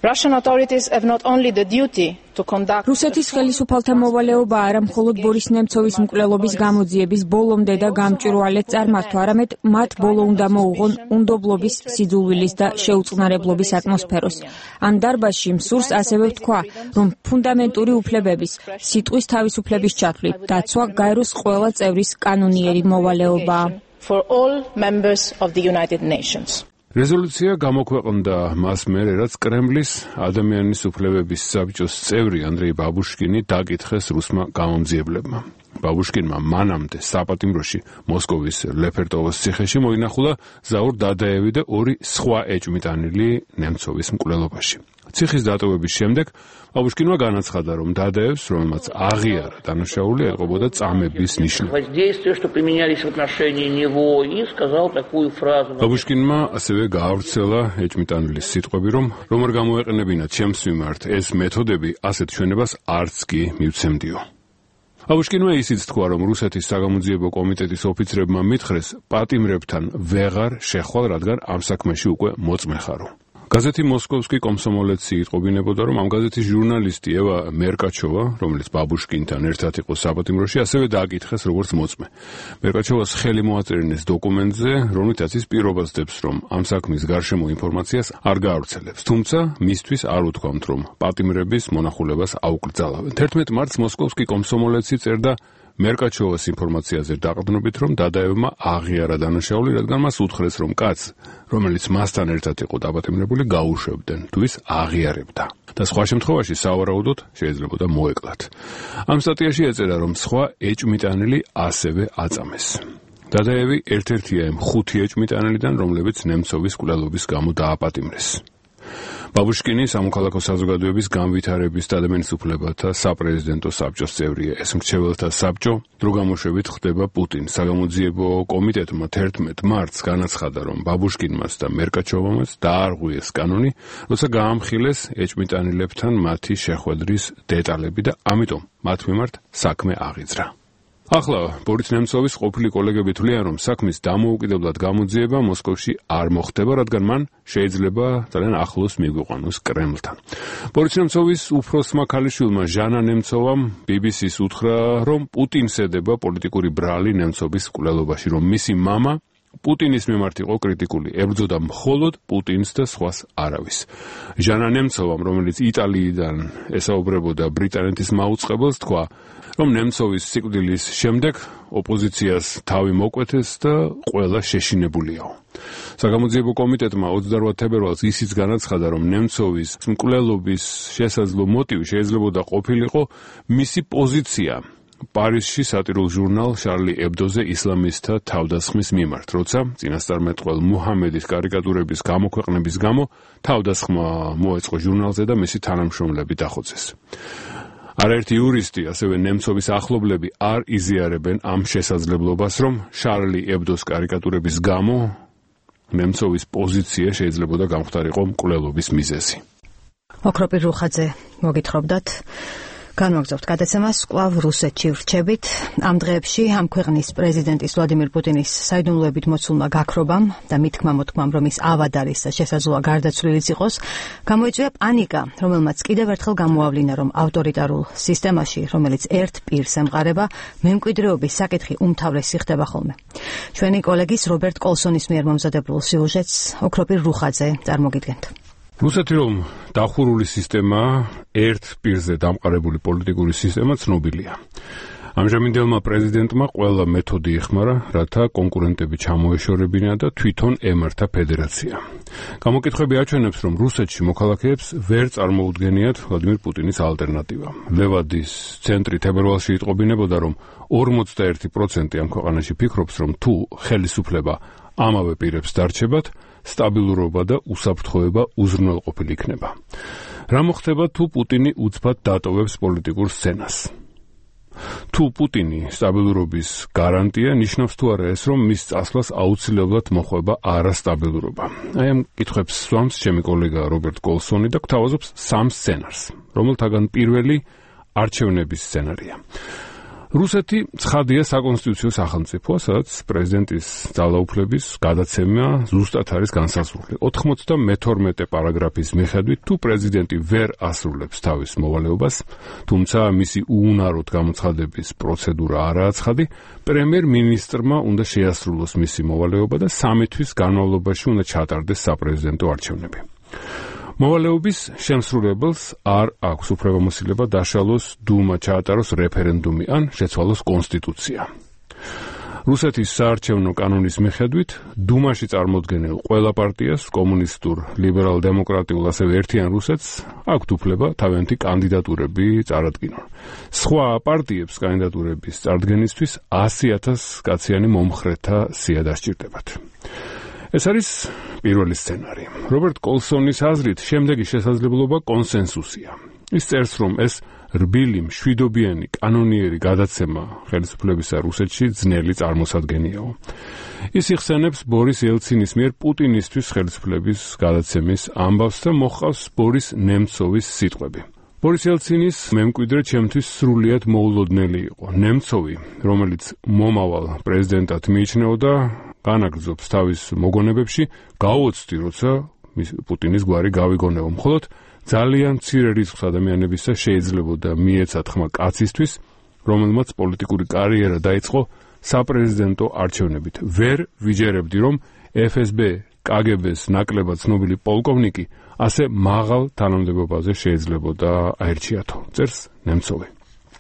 რუსეთის ხელისუფალთა მოვალეობა არა მხოლოდ ბორის ნემცოვის მკვლელობის გამოძიების ბოლომდე და გამჭვირვალედ წარმართვა, არამედ მათ ბოლო უნდა მოუღონ უნდობლობის, სიძულვილის და შეუწყნარებლობის ატმოსფეროს. ამ დარბაზში მსურს ასევე ვთქვა, რომ ფუნდამენტური უფლებების, სიტყვის თავისუფლების ჩათვლით დაცვა გაეროს ყველა წევრის კანონიერი მოვალეობაა. რეზოლუცია გამოქვეყნდა მას მერე, რაც კრემლის ადამიანის უფლებების საბჭოს წევრი ანდრეი ბაბუშკინი დაკითხეს რუსმა გამომძიებლებმა. ბაბუშკინმა მანამდე საპატიმროში მოსკოვის ლეფერტოვოს ციხეში მოინახულა ზაურ დადაევი და ორი სხვა ეჭვმიტანილი ნემცოვის მკვლელობაში. ციხის დატოვების შემდეგ ბაბუშკინმა განაცხადა, რომ დადაევს, რომელმაც აღიარა დანაშაული, ეტყობოდა წამების ნიშნები. ბაბუშკინმა ასევე გაავრცელა ეჭვმიტანილის სიტყვები, რომ რომ არ გამოეყენებინათ ჩემს მიმართ ეს მეთოდები, ასეთ ჩვენებას არც კი მივცემდიო. ბაბუშკინმა ისიც თქვა, რომ რუსეთის საგამოძიებო კომიტეტის ოფიცრებმა მითხრეს პატიმრებთან ვეღარ შეხვალ, რადგან ამ საქმეში უკვე მოწმეხარო. გაზეთი მოსკოვსკი კომსომოლეცი იტყობინებოდა, რომ ამ გაზეთის ჟურნალისტი ევა მერკაჩოვა, რომელიც ბაბუშკინთან ერთად იყო საპატიმროში, ასევე დააკითხეს როგორც მოწმე. მერკაჩოვას ხელი მოაწერინეს დოკუმენტზე, რომლითაც ის პირობას დებს, რომ ამ საქმის გარშემო ინფორმაციას არ გაავრცელებს. თუმცა მისთვის არ უთქვამთ, რომ პატიმრების მონახულებას აუკრძალავენ. თერთმეტ მარტს მოსკოვსკი კომსომოლეცი წერდა მერკაჩოვას ინფორმაციაზე დაყრდნობით, რომ დადაევმა აღიარა დანაშაული, რადგან მას უთხრეს, რომ კაც, რომელიც მასთან ერთად იყო დაპატიმრებული, გაუშვებდნენ, თუ ის აღიარებდა. და სხვა შემთხვევაში სავარაუდოდ შეიძლებოდა მოეკლათ. ამ სტატიაში ეწერა, რომ სხვა ეჭვმიტანილი ასევე აწამეს. დადაევი ერთ-ერთია იმ ხუთი ეჭვმიტანილიდან, რომლებიც ნემცოვის მკვლელობის გამო დააპატიმრეს. ბაბუშკინი სამოქალაქო საზოგადოების განვითარების და ადამიანის უფლებათა საპრეზიდენტო საბჭოს წევრია. ეს მრჩეველთა საბჭო დრო გამოშვებით ხდება პუტინს. საგამოძიებო კომიტეტმა თერთმეტ მარტს განაცხადა, რომ ბაბუშკინმაც და მერკაჩოვამაც დაარღვიეს კანონი, როცა გაამხილეს ეჭვმიტანილებთან მათი შეხვედრის დეტალები და ამიტომ მათ მიმართ საქმე აღიძრა. ახლა ბორის ნემცოვის ყოფილი კოლეგები თვლიან, რომ საქმის დამოუკიდებლად გამოძიება მოსკოვში არ მოხდება, რადგან მან შეიძლება ძალიან ახლოს მიგვიყვანოს კრემლთან. ბორის ნემცოვის უფროსმა ქალიშვილმა ჟანა ნემცოვამ ბი ბი სი-ს უთხრა, რომ პუტინს ედება პოლიტიკური ბრალი ნემცოვის მკვლელობაში, რომ მისი მამა პუტინის მიმართ იყო კრიტიკული, ებრძოდა მხოლოდ პუტინს და სხვას არავის. ჟანა ნემცოვამ, რომელიც იტალიიდან ესაუბრებოდა ბრიტანეთის მაუწყებელს, თქვა, რომ ნემცოვის სიკვდილის შემდეგ ოპოზიციას თავი მოკვეთეს და ყველა შეშინებულიაო. საგამოძიებო კომიტეტმა ოცდაოთხ თებერვალს ისიც განაცხადა, რომ ნემცოვის მკვლელობის შესაძლო მოტივი შეიძლებოდა ყოფილიყო მისი პოზიცია პარიზში სატირულ ჟურნალ შარლი ებდოზე ისლამისტთა თავდასხმის მიმართ, როცა წინასწარმეტყველ მუჰამედის კარიკატურების გამოქვეყნების გამო თავდასხმა მოეწყო ჟურნალზე და მისი თანამშრომლები დახოცეს. არაერთი იურისტი, ასევე ნემცოვის ახლობლები არ იზიარებენ ამ შესაძლებლობას, რომ შარლი ებდოს კარიკატურების გამო ნემცოვის პოზიცია შეიძლებოდა გამختارიყო მკვლელობის მიზეზი. ოქროპირ რუხაძე მოგითხრობდათ. განვაგრძობთ გადაცემას კვლავ რუსეთში ვრჩებით. ამ დღეებში ამ ქვეყნის პრეზიდენტის ვლადიმირ პუტინის საიდუმლოებით მოცულმა გაქრობამ და მითქმა მოთქმამ, რომ ის ავად არის და შესაძლოა გარდაცვლილიც იყოს, გამოიწვია პანიკა, რომელმაც კიდევ ერთხელ გამოავლინა, რომ ავტორიტარულ სისტემაში, რომელიც ერთ პირს ემყარება, მემკვიდრეობის საკითხი უმთავრესი ხდება ხოლმე. ჩვენი კოლეგის რობერტ კოლსონის მიერ მომზადებულ სიუჟეტს ოქროპირ რუხაძე წარმოგიდგენთ. რუსეთი რომ დახურული სისტემაა, ერთ პირზე დამყარებული პოლიტიკური სისტემა ცნობილია. ამჟამინდელმა პრეზიდენტმა ყველა მეთოდი იხმარა, რათა კონკურენტები ჩამოეშორებინა და თვითონ ემართა ფედერაცია. გამოკითხვები აჩვენებს, რომ რუსეთში მოქალაქეებს ვერ წარმოუდგენიათ ვლადიმირ პუტინის ალტერნატივა. ლევადის ცენტრი თებერვალში იტყობინებოდა, რომ ორმოცდაერთი პროცენტი ამ ქვეყანაში ფიქრობს, რომ თუ ხელისუფლება ამავე პირებს დარჩებათ, სტაბილურობა და უსაფრთხოება უზრუნველყოფილი იქნება. რა მოხდება, თუ პუტინი უცბად დატოვებს პოლიტიკურ სცენას? თუ პუტინი სტაბილურობის გარანტია, ნიშნავს თუ არა ეს, რომ მის წასვლას აუცილებლად მოხვება არასტაბილურობა? აი ამ კითხვებს სვამს ჩემი კოლეგა რობერტ კოლსონი და გვთავაზობს სამ სცენარს, რომელთაგან პირველი არჩევნების სცენარია. რუსეთი ცხადია საკონსტიტუციო სახელმწიფოა, სადაც პრეზიდენტის ძალაუფლების გადაცემა ზუსტად არის განსაზღვრული. ოთხმოცდამეთორმეტე პარაგრაფის მიხედვით, თუ პრეზიდენტი ვერ ასრულებს თავის მოვალეობას, თუმცა მისი უუნაროდ გამოცხადების პროცედურა არაა ცხადი, პრემიერ-მინისტრმა უნდა შეასრულოს მისი მოვალეობა და სამი თვის განმავლობაში უნდა ჩატარდეს საპრეზიდენტო არჩევნები. მოვალეობის შემსრულებელს არ აქვს უფლებამოსილება დაშალოს დუმა, ჩაატაროს რეფერენდუმი ან შეცვალოს კონსტიტუცია. რუსეთის საარჩევნო კანონის მიხედვით, დუმაში წარმოდგენილ ყველა პარტიას, კომუნისტურ, ლიბერალ-დემოკრატიულ, ასევე ერთიან რუსეთს, აქვთ უფლება თავიანთი კანდიდატურები წარადგინონ. სხვა პარტიებს კანდიდატურების წარდგენისთვის ასი ათას კაციანი მომხრეთა სია დასჭირდებათ. ეს არის პირველი სცენარი. რობერტ კოლსონის აზრით, შემდეგი შესაძლებლობა კონსენსუსია. ის წერს, რომ ეს რბილი, მშვიდობიანი, კანონიერი გადაცემა ხელისუფლებისა რუსეთში ძნელი წარმოსადგენიაო. ის იხსენებს ბორის ელცინის მიერ პუტინისთვის ხელისუფლების გადაცემის ამბავს და მოჰყავს ბორის ნემცოვის სიტყვები. ბორის ელცინის მემკვიდრე ჩემთვის სრულიად მოულოდნელი იყო. ნემცოვი, რომელიც მომავალ პრეზიდენტად მიიჩნეოდა, განაგრძობს თავის მოგონებებში, გაუოცდი, როცა პუტინის გვარი გავიგონებო. მხოლოდ ძალიან მცირე რიცხვს ადამიანებისა შეიძლებოდა მიეცათ ხმა კაცისთვის, რომელმაც პოლიტიკური კარიერა დაიწყო საპრეზიდენტო არჩევნებით. ვერ ვიჯერებდი, რომ ეფ ეს ბე კა გი ბეს ნაკლებად ცნობილი პოლკოვნიკი ასე მაღალ თანამდებობაზე შეიძლებოდა აერჩიათო, წერს ნემცოვი.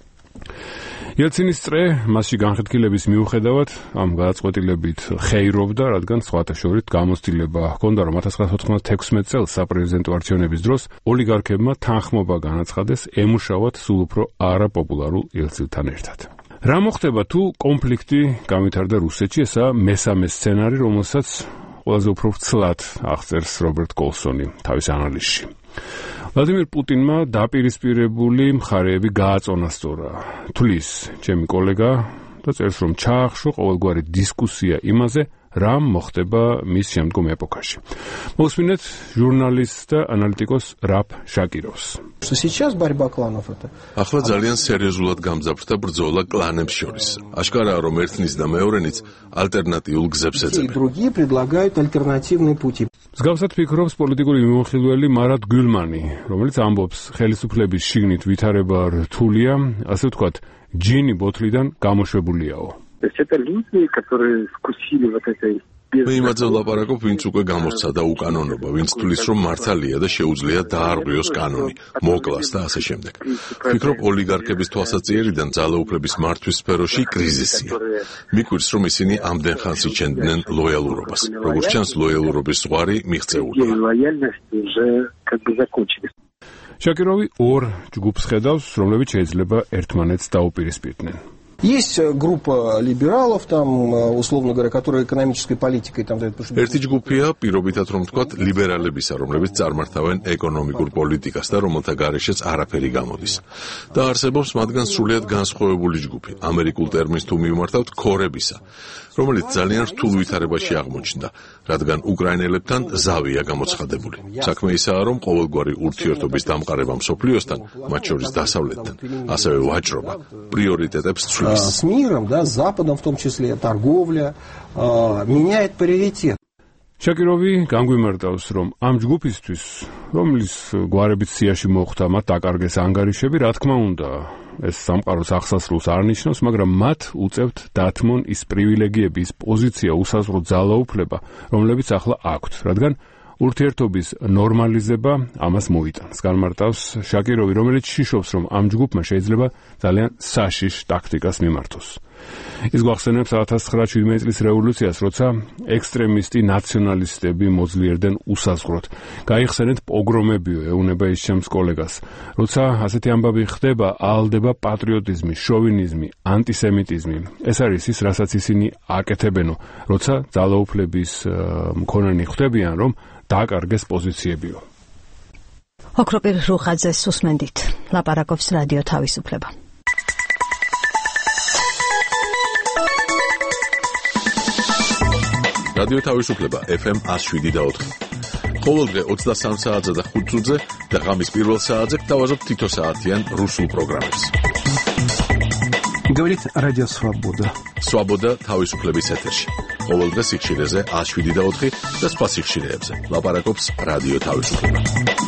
ელცინის წრე მასში განხეთქილების მიუხედავად ამ გადაწყვეტილებით ხეირობდა, რადგან სხვათა შორის გამოცდილება ჰქონდა, რომ ათას ცხრაასა ოთხმოცდათექვსმეტ წელს საპრეზიდენტო არჩევნების დროს ოლიგარქებმა თანხმობა განაცხადეს ემუშავათ სულ უფრო არაპოპულარულ ელცილთან ერთად. რა მოხდება, თუ კონფლიქტი გამვითარდა რუსეთში? ესაა მესამე სცენარი, რომელსაც ყველაზე უფრო ვრცლად აღწერს რობერტ კოლსონი თავის ანალიზში. ვლადიმირ პუტინმა დაპირისპირებული მხარეები გააწონასწორა. თulis ჩემი კოლეგა და წერს, რომ ჩაახშო ყოველგვარი დისკუსია იმაზე, რა მოხდება მის შემდგომ ეპოქაში. მოვსმინეთ ჟურნალისტ და ანალიტიკოს რაფ შაკიროვს. ახლა ძალიან სერიოზულად გამძაფრდა ბრძოლა კლანებს შორის. აშკარაა, რომ ერთნის და მეორენიც ალტერნატიულ გზებს ეძებენ. მსგავსად ფიქრობს პოლიტიკური მიმოხილველი მარად გულმანი, რომელიც ამბობს, ხელისუფლების შიგნით ვითარება რთულია, ასე ვთქვათ, ჯინი ბოთლიდან გამოშვებულიაო. Это люди, которые вкусили вот этой მე იმაზე ვლაპარაკობ, ვინც უკვე გამოსცა და უკანონობა, ვინც თulis, რომ მართალია და შეუძლია დაარღვიოს კანონი, მოკლას და ასე შემდეგ. ვფიქრობ, ოლიგარქების თვალსაჩინარიდან ძალაუფლების მართვის სფეროში კრიზისია. მიკვირს, რომ ისინი ამდენ ხანს იჩენდნენ ლოიალურობას. როგორც ჩანს, ლოიალურობის ზღვარი მიღწეულია. შაკიროვი ორ ჯგუფს ხედავს, რომლებიც შეიძლება ერთმანეთს დაუპირისპირდნენ. Есть группа либералов, там, условно говоря, которые экономической политикой там дают. ერთი ჯგუფია პირობითად რომ ვთქვათ ლიბერალებისა, რომლებიც წარმართავენ ეკონომიკურ პოლიტიკას და რომელთა გარეშეც არაფერი გამოდის. და არსებობს მათგან სრულიად განსხვავებული ჯგუფი, ამერიკულ ტერმინს თუ მივმართავთ, ქორებისა, რომელიც ძალიან რთულ ვითარებაში აღმოჩნდა, რადგან უკრაინელებთან ზავია გამოცხადებული. საქმე ისაა, რომ ყოველგვარი ურთიერთობის დამყარება მსოფლიოსთან, მათ შორის დასავლეთთან, ასევე ვაჭრობა, პრიორიტეტებს ცვლის. С миром, да, с Западом в том числе, торговля, меняет приоритет. შაკიროვი განგვიმარტავს, რომ ამ ჯგუფისთვის, რომლის გვარებით სიაში მოხვდა, მათ აკარგეს ანგარიშები, რა თქმა უნდა, ეს სამყაროს აღსასრულს არ ნიშნავს, მაგრამ მათ უწევთ დათმონ ის პრივილეგიები, ის პოზიცია, უსაზღვრო ძალაუფლება, რომლებიც ახლა აქვთ, რადგან ურთიერთობის ნორმალიზება ამას მოიტანს. განმარტავს შაკიროვი, რომელიც შიშობს, რომ ამ ჯგუფმა შეიძლება ძალიან საშიშ ტაქტიკას მიმართოს. ის გვახსენებს ათას ცხრაასი შვიდმეტი წლის რევოლუციას, როცა ექსტრემისტი ნაციონალისტები მოძლიერდნენ უსაზღვროდ. გაიხსენეთ პოგრომებიო, ეუბნება ის ჩემს კოლეგას. როცა ასეთი ამბავი ხდება, ალდება პატრიოტიზმი, შოვინიზმი, ანტისემიტიზმი. ეს არის ის, რასაც ისინი აკეთებენო, როცა ძალაუფლების მქონენი ხვდებიან, რომ დააკარგეს პოზიციებიო. ოქროპირ რუხაძეს უსმენდით. ლაპარაკობს რადიო თავისუფლება. რადიო თავისუფლება ეფ ემ εκατო შვიდი და ოთხი. ყოველდღე ოცდასამ საათზე და ხუთ წუთზე და ღამის პირველ საათზე გთავაზობთ თითო საათიან რუსულ პროგრამებს. Говорит Радио Свобода. Свобода თავისუფლების ეთერში. ყოველდღე სიხშირეზე ათას შვიდი და ოთხი და სხვა სიხშირეებზე. ლაპარაკობს რადიო თავისუფლება.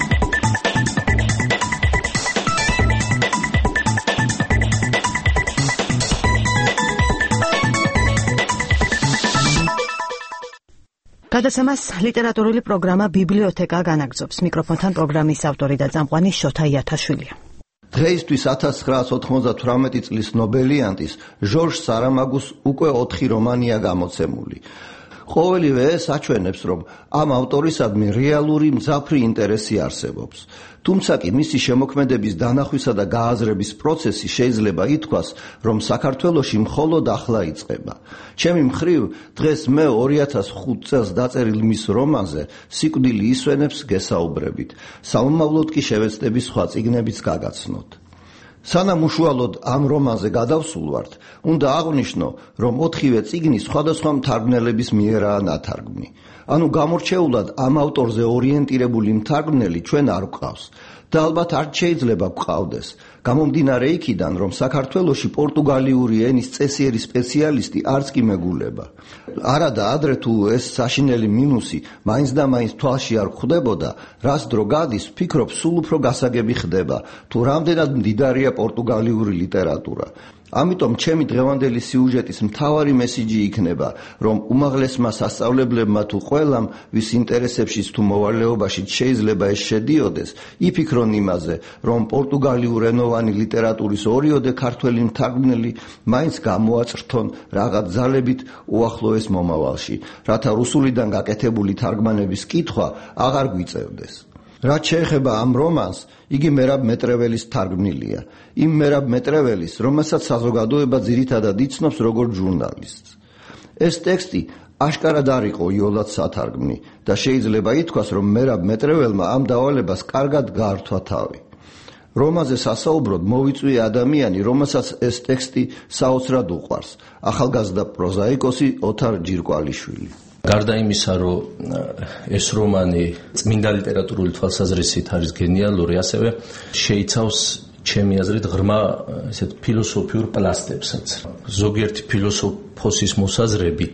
გადაცემას ლიტერატურული პროგრამა ბიბლიოთეკა განაგრძობს. მიკროფონთან პროგრამის ავტორი და წამყვანი შოთა იათაშვილია. დღეისთვის ათას ცხრაასი ოთხმოცდათვრამეტი წლის ნობელიანტის ჟორჟ სარამაგუს უკვე ოთხი რომანია გამოცემული. ყოველივე ეს აჩვენებს, რომ ამ ავტორისადმი რეალური მძაფრი ინტერესი არსებობს. თუმცა კი მისი შემოქმედების დანახვისა და გააზრების პროცესი შეიძლება ითქვას, რომ საქართველოში მხოლოდ ახლა იწყება. ჩემი მხრივ, დღეს მე ორი ათას ხუთ წელს დაწერილ მის რომანზე სიკვდილი ისვენებს გესაუბრებით. სამომავლოდ კი შევეცდები სხვა წიგნებიც გაგაცნოთ. სანამ უშუალოდ ამ რომანზე გადავსულვართ, უნდა აღვნიშნო, რომ ოთხივე წიგნი სხვადასხვა მთარგმნელების მიერაა ნათარგმნი. ანუ გამორჩეულად ამ ავტორზე ორიენტირებული მთარგმნელი ჩვენ არ გვყავს და ალბათ არ შეიძლება გვყავდეს. გამომდინარე იქიდან, რომ საქართველოში პორტუგალიური ენის წესიერი სპეციალისტი არც კი მეგულება. არადა ადრე თუ ეს საშინელი მინუსი მაინც და მაინც თვალში არ ხვდებოდა, რას დრო გადის, ვფიქრობ, სულ უფრო გასაგები ხდება, თუ რამდენად მდიდარია პორტუგალიური ლიტერატურა. ამიტომ ჩემი დღევანდელი სიუჟეტის მთავარი მესიჯი იქნება, რომ უმაღლესმა სასწავლებლებმა თუ ყველამ, ვის ინტერესებშიც თუ მოვალეობაშიც შეიძლება ეს შედიოდეს, იფიქრონ იმაზე, რომ პორტუგალიურ ენოვანი ლიტერატურის ორიოდე ქართველი მთარგმნელი მაინც გამოაწრთონ რაღაც ძალებით უახლოეს მომავალში, რათა რუსულიდან გაკეთებული თარგმანების კითხვა აღარ გვიწევდეს. რაც შეეხება ამ რომანს, იგი მერაბ მეტრეველის თარგმნილია. იმ მერაბ მეტრეველის, რომელსაც საზოგადოება ძირითადად იცნობს როგორც ჟურნალისტს. ეს ტექსტი აშკარად არ იყო იოლად სათარგმნი და შეიძლება ითქვას, რომ მერაბ მეტრეველმა ამ დავალებას კარგად გაართვა თავი. რომანზე სასაუბროდ მოვიწვია ადამიანი, რომელსაც ეს ტექსტი საოცრად უყვარს, ახალგაზრდა პროზაიკოსი ოთარ ჯირკვალიშვილი. გარდა იმისა, რომ ეს რომანი წმინდა ლიტერატურული თვალსაზრისით არის გენიალური, ასევე შეიცავს ჩემი აზრით ღრმა ესეთ ფილოსოფიურ პლასტებსაც. ზოგიერთი ფილოსოფოსის მოსაზრებით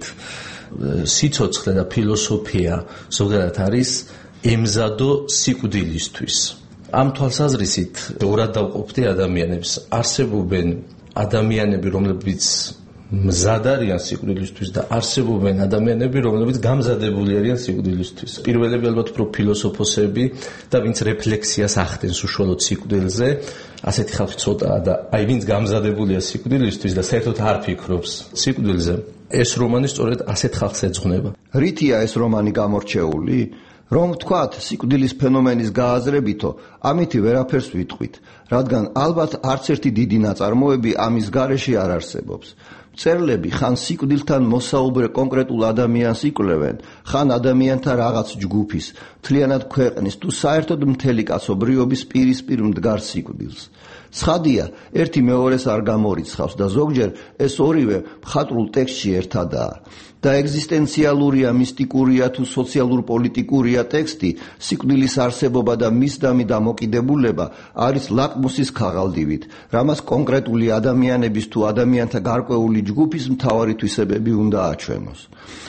სიცოცხლე და ფილოსოფია ზოგადად არის ემზადო სიკვდილისთვის. ამ თვალსაზრისით ორად დავყოფდი ადამიანებს. არსებობენ ადამიანები, რომლებიც მზად არიან სიკვდილისთვის და არსებობენ ადამიანები, რომლებიც გამზადებული არიან სიკვდილისთვის. პირველები ალბათ უფრო ფილოსოფოსები და ვინც რეფლექსიას ახდენს უშუალოდ სიკვდილზე, ასეთი ხალხი ცოტაა და აი ვინც გამზადებულია სიკვდილისთვის და საერთოდ არ ფიქრობს სიკვდილზე, ეს რომანი სწორედ ასეთ ხალხს ეძღვნება. რითია ეს რომანი გამორჩეული? რომ ვთქვათ, სიკვდილის ფენომენის გააზრებითო, ამითი ვერაფერს ვიტყვით, რადგან ალბათ არც ერთი დიდი ნაწარმოები ამის გარეშე არ არსებობს. მწერლები ხან სიკვდილთან მოსაუბრე კონკრეტულ ადამიანს იკვლევენ, ხან ადამიანთა რაღაც ჯგუფის, მთლიანად ქვეყნის თუ საერთოდ მთელი კაცობრიობის პირისპირ მდგარ სიკვდილს. ცხადია, ერთი მეორეს არ გამორიცხავს და ზოგჯერ ეს ორივე მხატვრულ ტექსტში ერთადაა. და ეგზისტენციალურია, მისტიკურია თუ სოციალურ-პოლიტიკურია ტექსტი, სიკვდილის არსებობა და მისდამი დამოკიდებულება არის ლაკმუსის ქაღალდივით, რამაც კონკრეტული ადამიანების თუ ადამიანთა გარკვეული ჯგუფის მთავარი თვისებები უნდა აჩვენოს.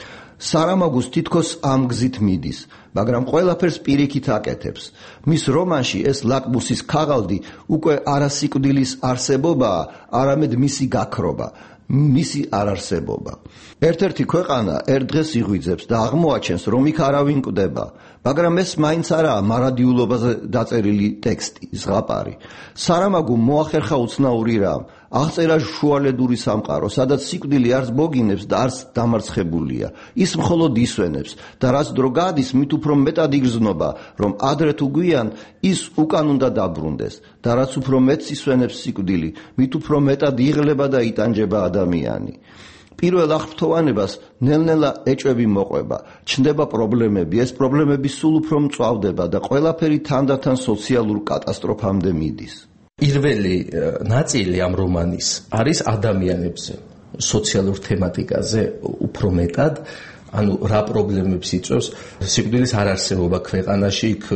სარამაგუს თითქოს ამ გზით მიდის, მაგრამ ყველაფერს პირიქით აკეთებს. მის რომანში ეს ლაკმუსის ქაღალდი უკვე არა სიკვდილის არსებობაა, არამედ მისი გაქრობა, მისი არარსებობა. ერთ-ერთი ქვეყანა ერთ დღეს იღვიძებს და აღმოაჩენს, რომ იქ არავინ კვდება, მაგრამ ეს მაინც არაა მარადიულობაზე დაწერილი ტექსტი, ზღაპარი. სარამაგუმ მოახერხა უცნაური რამ, აღწერა შუალედური სამყარო, სადაც სიკვდილი არც ბოგინებს და არც დამარცხებულია. ის მხოლოდ ისვენებს და რაც დრო გადის, მით უფრო მეტად იგრძნობა, რომ ადრე თუ გვიან ის უკან უნდა დაბრუნდეს და რაც უფრო მეტს ისვენებს სიკვდილი, მით უფრო მეტად იღლება და იტანჯება ადამიანი. პირველ აღფრთოვანებას ნელ-ნელა ეჭვები მოყვება, ჩნდება პრობლემები, ეს პრობლემები სულ უფრო მწვავდება და ყველაფერი თანდათან სოციალურ კატასტროფამდე მიდის. პირველი ნაწილი ამ რომანის არის ადამიანებზე, სოციალურ თემატიკაზე უფრო მეტად, ანუ რა პრობლემებს იწვევს სიკვდილის არარსებობა ქვეყანაში, იქ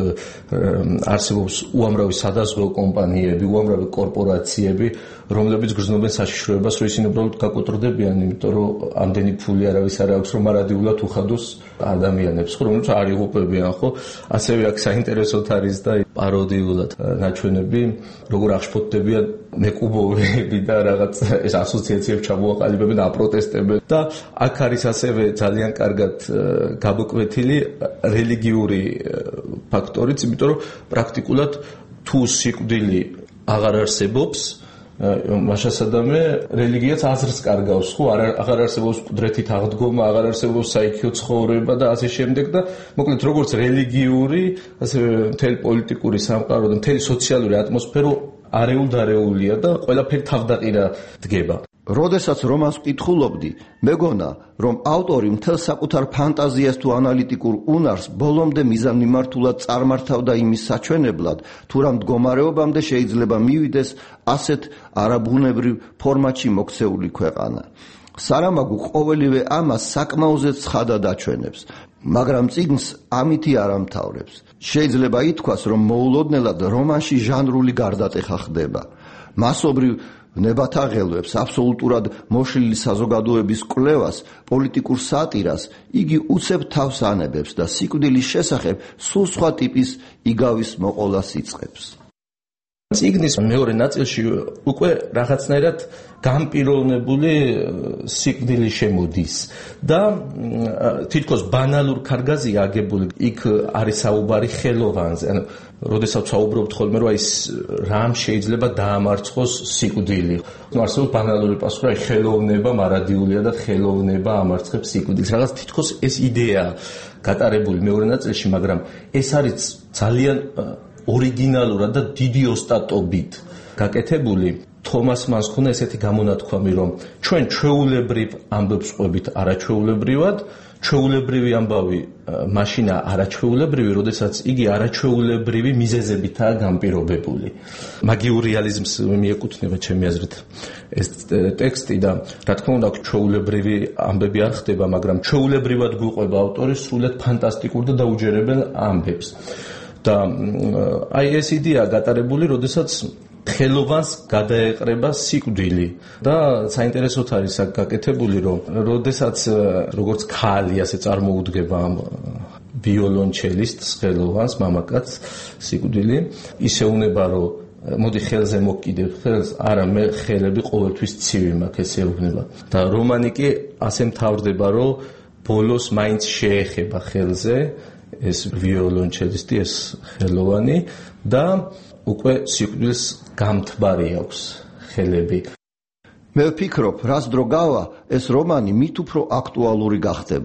არსებობს უამრავი სადაზღვევო კომპანიები, უამრავი კორპორაციები, რომლებიც გრძნობენ საშიშროებას, რომ ისინი უბრალოდ გაკოტრდებიან, იმიტომ რომ ამდენი ფული არავის არ აქვს, რომ მარადიულად უხადოს ადამიანებს, ხო, რომლებიც არ იღუპებიან, ხო? ასევე აქ საინტერესოდ არის და პაროდიულად ნაჩვენები, როგორ აღშფოთდებიან მეკუბოვრები და რაღაც ეს ასოციაციებს ჩამოაყალიბებენ, აპროტესტებენ და აქ არის ასევე ძალიან კარგად გამოკვეთილი რელიგიური ფაქტორიც, იმიტომ რომ პრაქტიკულად თუ სიკვდილი აღარ არსებობს, მაშასადამე რელიგიაც აზრს კარგავს, ხო, აღარ არსებობს მკვდრეთით აღდგომა, აღარ არსებობს საიქიო ცხოვრება და ასე შემდეგ და მოკლედ როგორც რელიგიური, ასევე მთელი პოლიტიკური სამყარო და მთელი სოციალური ატმოსფერო არეულ-დარეულია და ყველაფერი თავდაყირა დგება. როდესაც რომანს ვკითხულობდი, მეგონა, რომ ავტორი მთელ საკუთარ ფანტაზიას თუ ანალიტიკურ უნარს ბოლომდე მიზანმიმართულად წარმართავდა იმის საჩვენებლად, თუ რა მდგომარეობამდე შეიძლება მივიდეს ასეთ არაბუნებრივ ფორმატში მოქცეული ქვეყანა. სარამაგუ ყოველივე ამას საკმაოზე ცხადად აჩვენებს, მაგრამ წიგნს ამითი არ ამთავრებს. შეიძლება ითქვას, რომ მოულოდნელად რომანში ჟანრული გარდატეხა ხდება. მასობრივ ნებათაღელვებს, აბსოლუტურად მოშლილი საზოგადოების კვლევას, პოლიტიკურ სატირას იგი უცებ თავს ანებებს და სიკვდილის შესახებ სულ სხვა ტიპის იგავის მოყოლას იწყებს. წიგნის მეორე ნაწილში უკვე რაღაცნაირად გამპიროვნებული სიკვდილი შემოდის და თითქოს ბანალურ კარგაზია აგებული. იქ არის საუბარი ხელოვანზე, ანუ როდესაც საუბრობთ ხოლმე, რომ ის რამ შეიძლება დაამარცხოს სიკვდილი. არსებობს ბანალური პასუხი, აი ხელოვნება მარადიულია და ხელოვნება ამარცხებს სიკვდილს. რაღაც თითქოს ეს იდეა გატარებული მეორე ნაწილში, მაგრამ ეს არის ძალიან ორიგინალურად და დიდი ოსტატობით გაკეთებული. თომას მანს ხונה ესეთი გამონათქვამი, რომ ჩვენ ჩვეულებრივ ამბებს ყვებით არაჩვეულებრივად, ჩვეულებრივი ამბავი მაშინა არაჩვეულებრივი, როდესაც იგი არაჩვეულებრივი მიზეზებითაა განპირობებული. მაგიურ რეალიზმს მიეკუთვნება ჩემი აზრით ეს ტექსტი და რა თქმა უნდა ჩვეულებრივი ამბები არ ხდება, მაგრამ ჩვეულებრივად გვიყვება ავტორი სრულად ფანტასტიკურ და დაუჯერებელ ამბებს. და აი ეს იდეა გატარებული, როდესაც ხელოვანს გადაეყრება სიკვდილი და საინტერესოდ არის აქ გაკეთებული, რომ როდესაც როგორც ქალი ასე წარმოუდგება ამ ვიოლონჩელისტს, ხელოვანს, მამაკაცს სიკვდილი, ისე უნება რომ მოდი ხელზე მოკიდებ ხელს, არა მე ხელები ყოველთვის ცივი მაქვს, ესე უნება. და რომანი კი ასე მთავრდება, რომ ბოლოს მაინც შეეხება ხელზე ეს ვიოლონჩელისტი, ეს ხელოვანი და უკვე სიკვდილს გამთბარი აქვს ხელები. მე ვფიქრობ, რაც დრო გავა, ეს რომანი მით უფრო აქტუალური გახდება.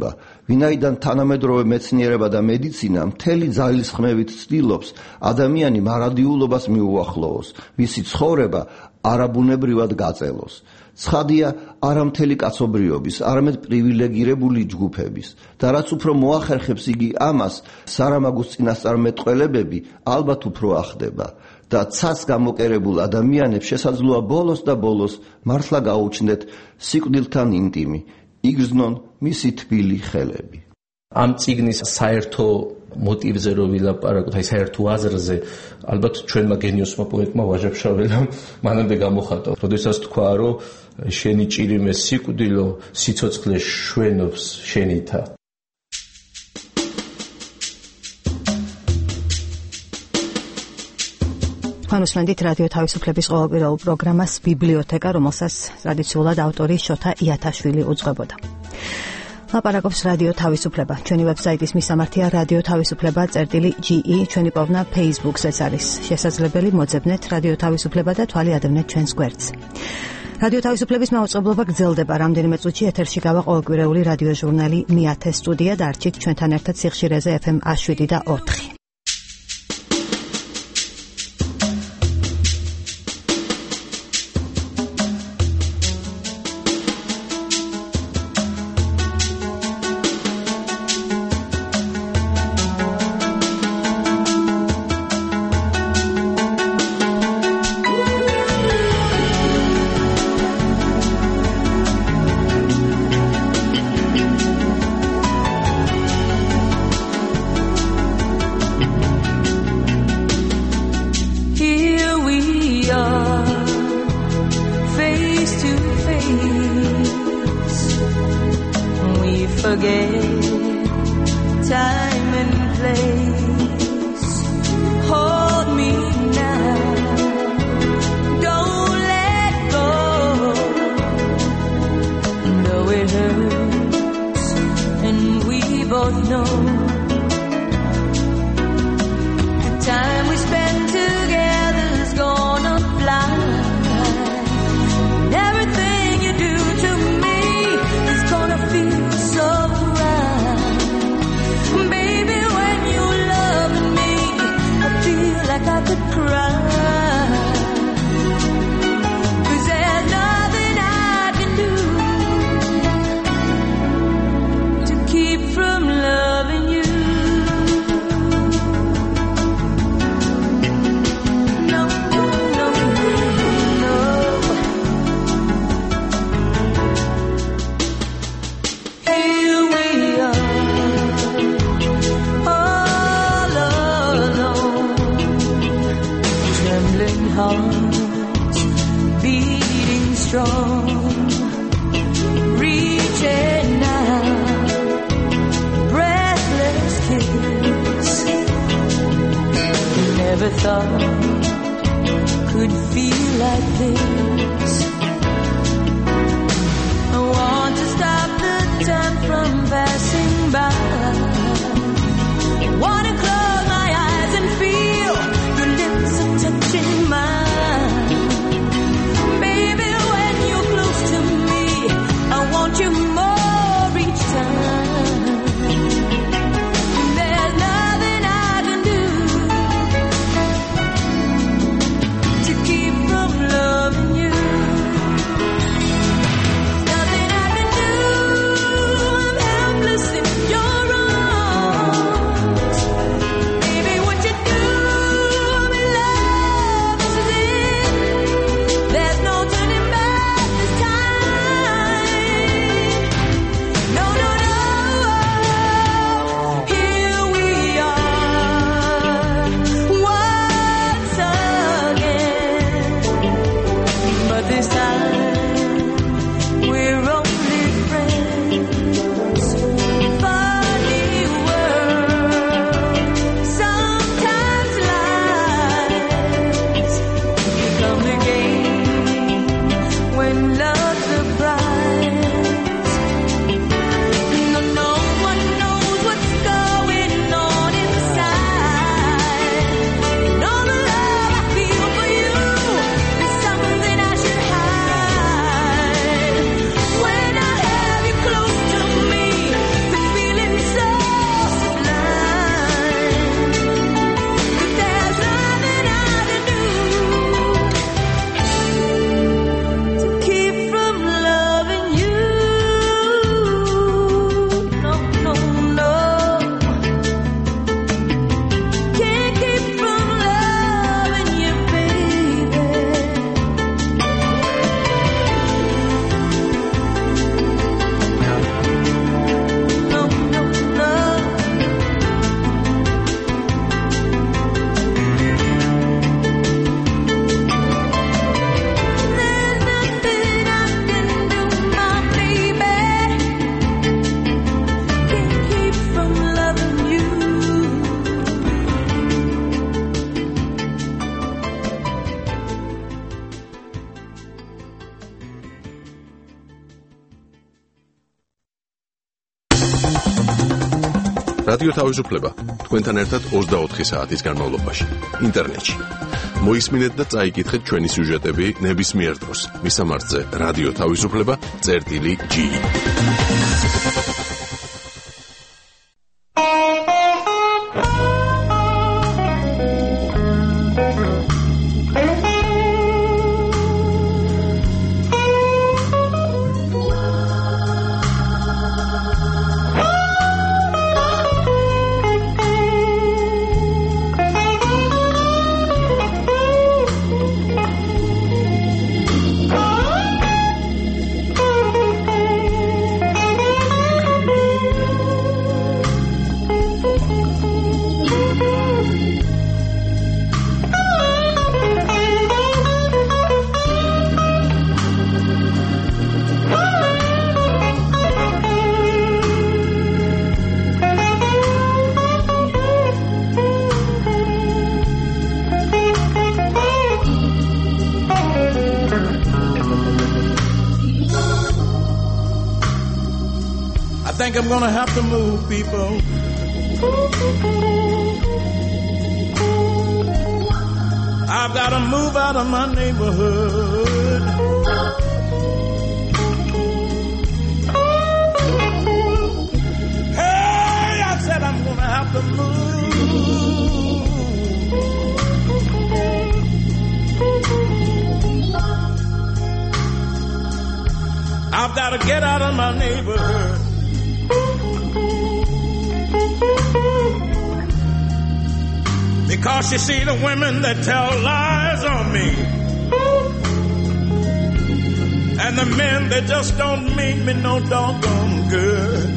ვინაიდან თანამედროვე მეცნიერება და მედიცინა მთელი ძალისხმევით ცდილობს ადამიანი მარადიულობას მიუახლოვოს, მისი ცხოვრება არაბუნებრივად გაწელოს. ცხადია, არა მთელი კაცობრიობის, არამედ პრივილეგირებული ჯგუფების და რაც უფრო მოახერხებს იგი ამას, სარამაგუს წინასწარმეტყველებები ალბათ უფრო ახდება და ცაც გამოკერებულ ადამიანებს შესაძლოა ბოლოს და ბოლოს მართლა გაუჩნდეთ სიკვდილთან ინტიმი, იგრძნონ მისი თბილი ხელები. ამ წიგნის საერთო მოტივზე რო ვილაპარაკოთ, აი საერთო აზრზე, ალბათ ჩვენმა გენიოსმა პოეტმა ვაჟა-ფშაველამ მანამდე გამოხატა, როდესაც თქვა, რომ შენი ჭირიმე სიკვდილო, სიცოცხლე შვენობს შენითა. განუსმენდით რადიო თავისუფლების ყოველკვირეულ პროგრამას ბიბლიოთეკა, რომელსაც ტრადიციულად ავტორი შოთა იათაშვილი უძღვებოდა. ლაპარაკობს რადიო თავისუფლება. ჩვენი ვებსაიტის მისამართია რადიო თავისუფლება წერტილი ჯი ი, ჩვენი პოვნა Facebook-ზეც არის შესაძლებელი. მოძებნეთ რადიო თავისუფლება და თვალი ადევნეთ ჩვენს გვერდს. რადიო თავისუფლების მაუწყებლობა გრძელდება. რამდენიმე წუთში ეთერში გავა ყოველკვირეული რადიო ჟურნალი მეათე სტუდია და არჩით ჩვენთან ერთად სიხშირეზე ეფ ემ შვიდი და ოთხი. To keep from loving you. რადიო თავისუფლება თქვენთან ერთად ოცდაოთხი საათის განმავლობაში ინტერნეტში. მოისმინეთ და წაიკითხეთ ჩვენი სიუჟეტები ნებისმიერ დროს. მისამართზე რადიო თავისუფლება წერტილი ჯი. I think I'm gonna have to move, people. I've got to move out of my neighborhood. Hey, I said I'm gonna have to move. I've got to get out of my neighborhood. Because you see the women that tell lies on me, and the men that just don't mean me no doggone good.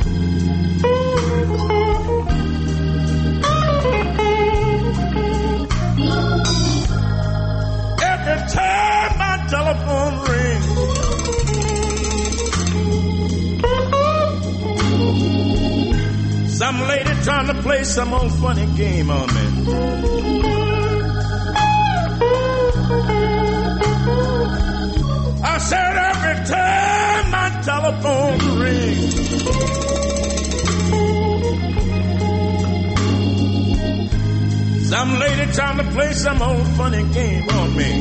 Every time my telephone rings, some lady trying to play some old funny game on me. I said every time my telephone rings, some lady trying to play some old funny game on me.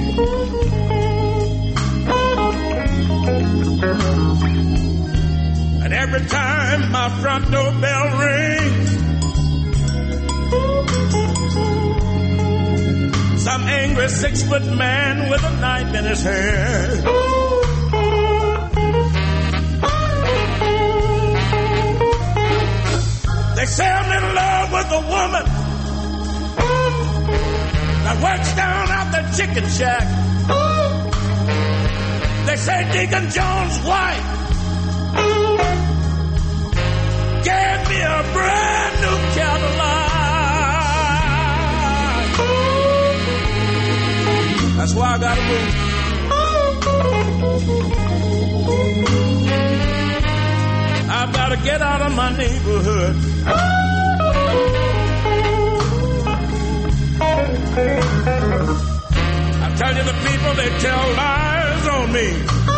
And every time my front door bell rings, some angry six-foot man with a knife in his hand. They say I'm in love with a woman that works down at the chicken shack. They say Deacon Jones' wife gave me a brand new Cadillac. That's why I gotta move. I've gotta get out of my neighborhood. I tell you, the people, they tell lies on me.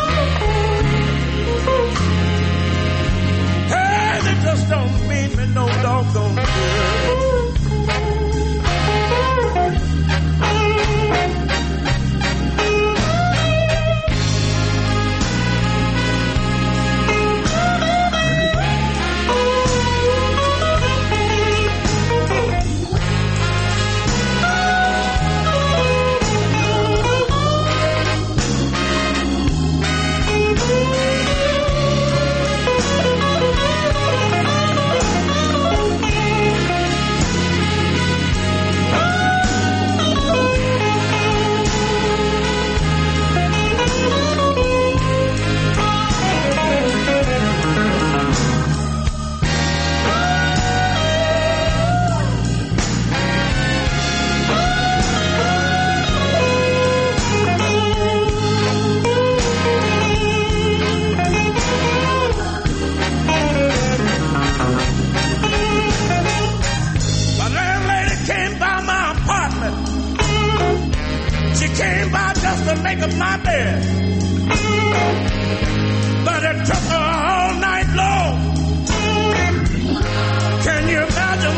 Hey, they just don't mean me no doggone good. To make up my bed, but it took her all night long. Can you imagine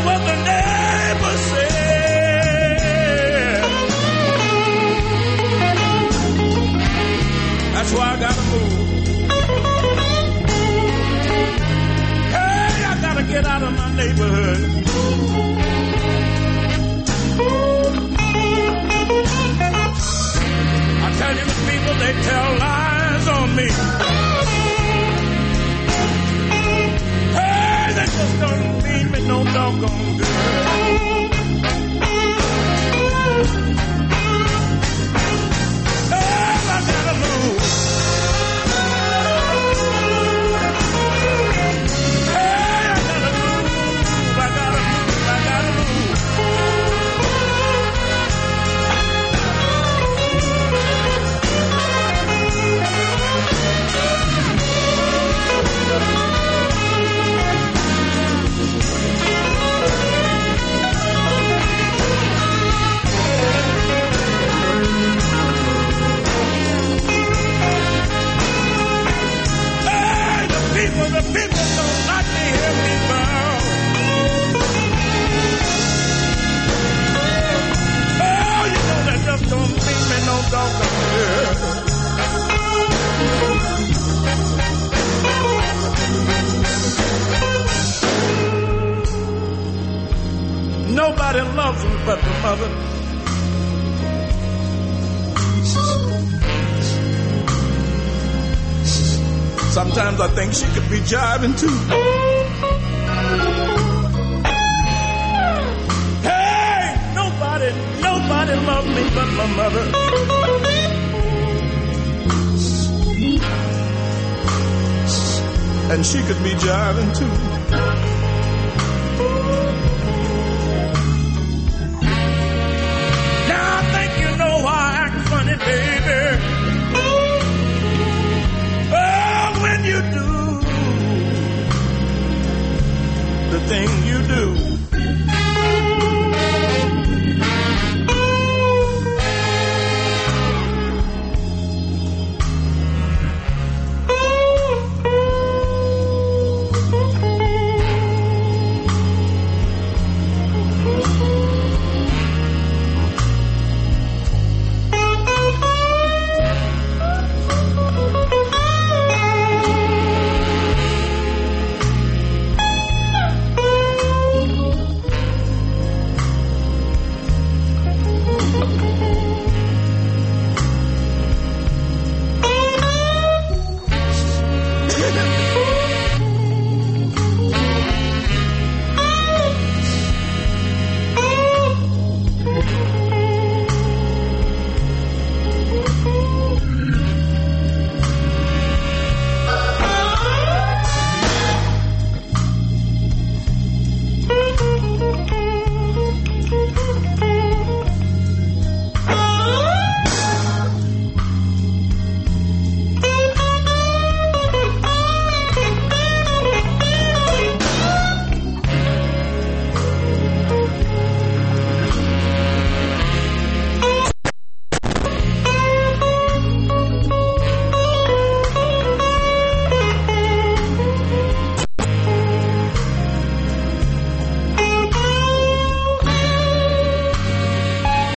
they tell lies on me. Hey, that just don't mean me no doggone good. Oh, I gotta move. Hey, I gotta move. I gotta move. I gotta move. People, the people don't like to hear me bow. Oh, you know that just don't mean me no doggone good. Nobody loves me but the mother. Sometimes I think she could be jiving too. Hey, nobody, nobody loves me but my mother. And she could be jiving too.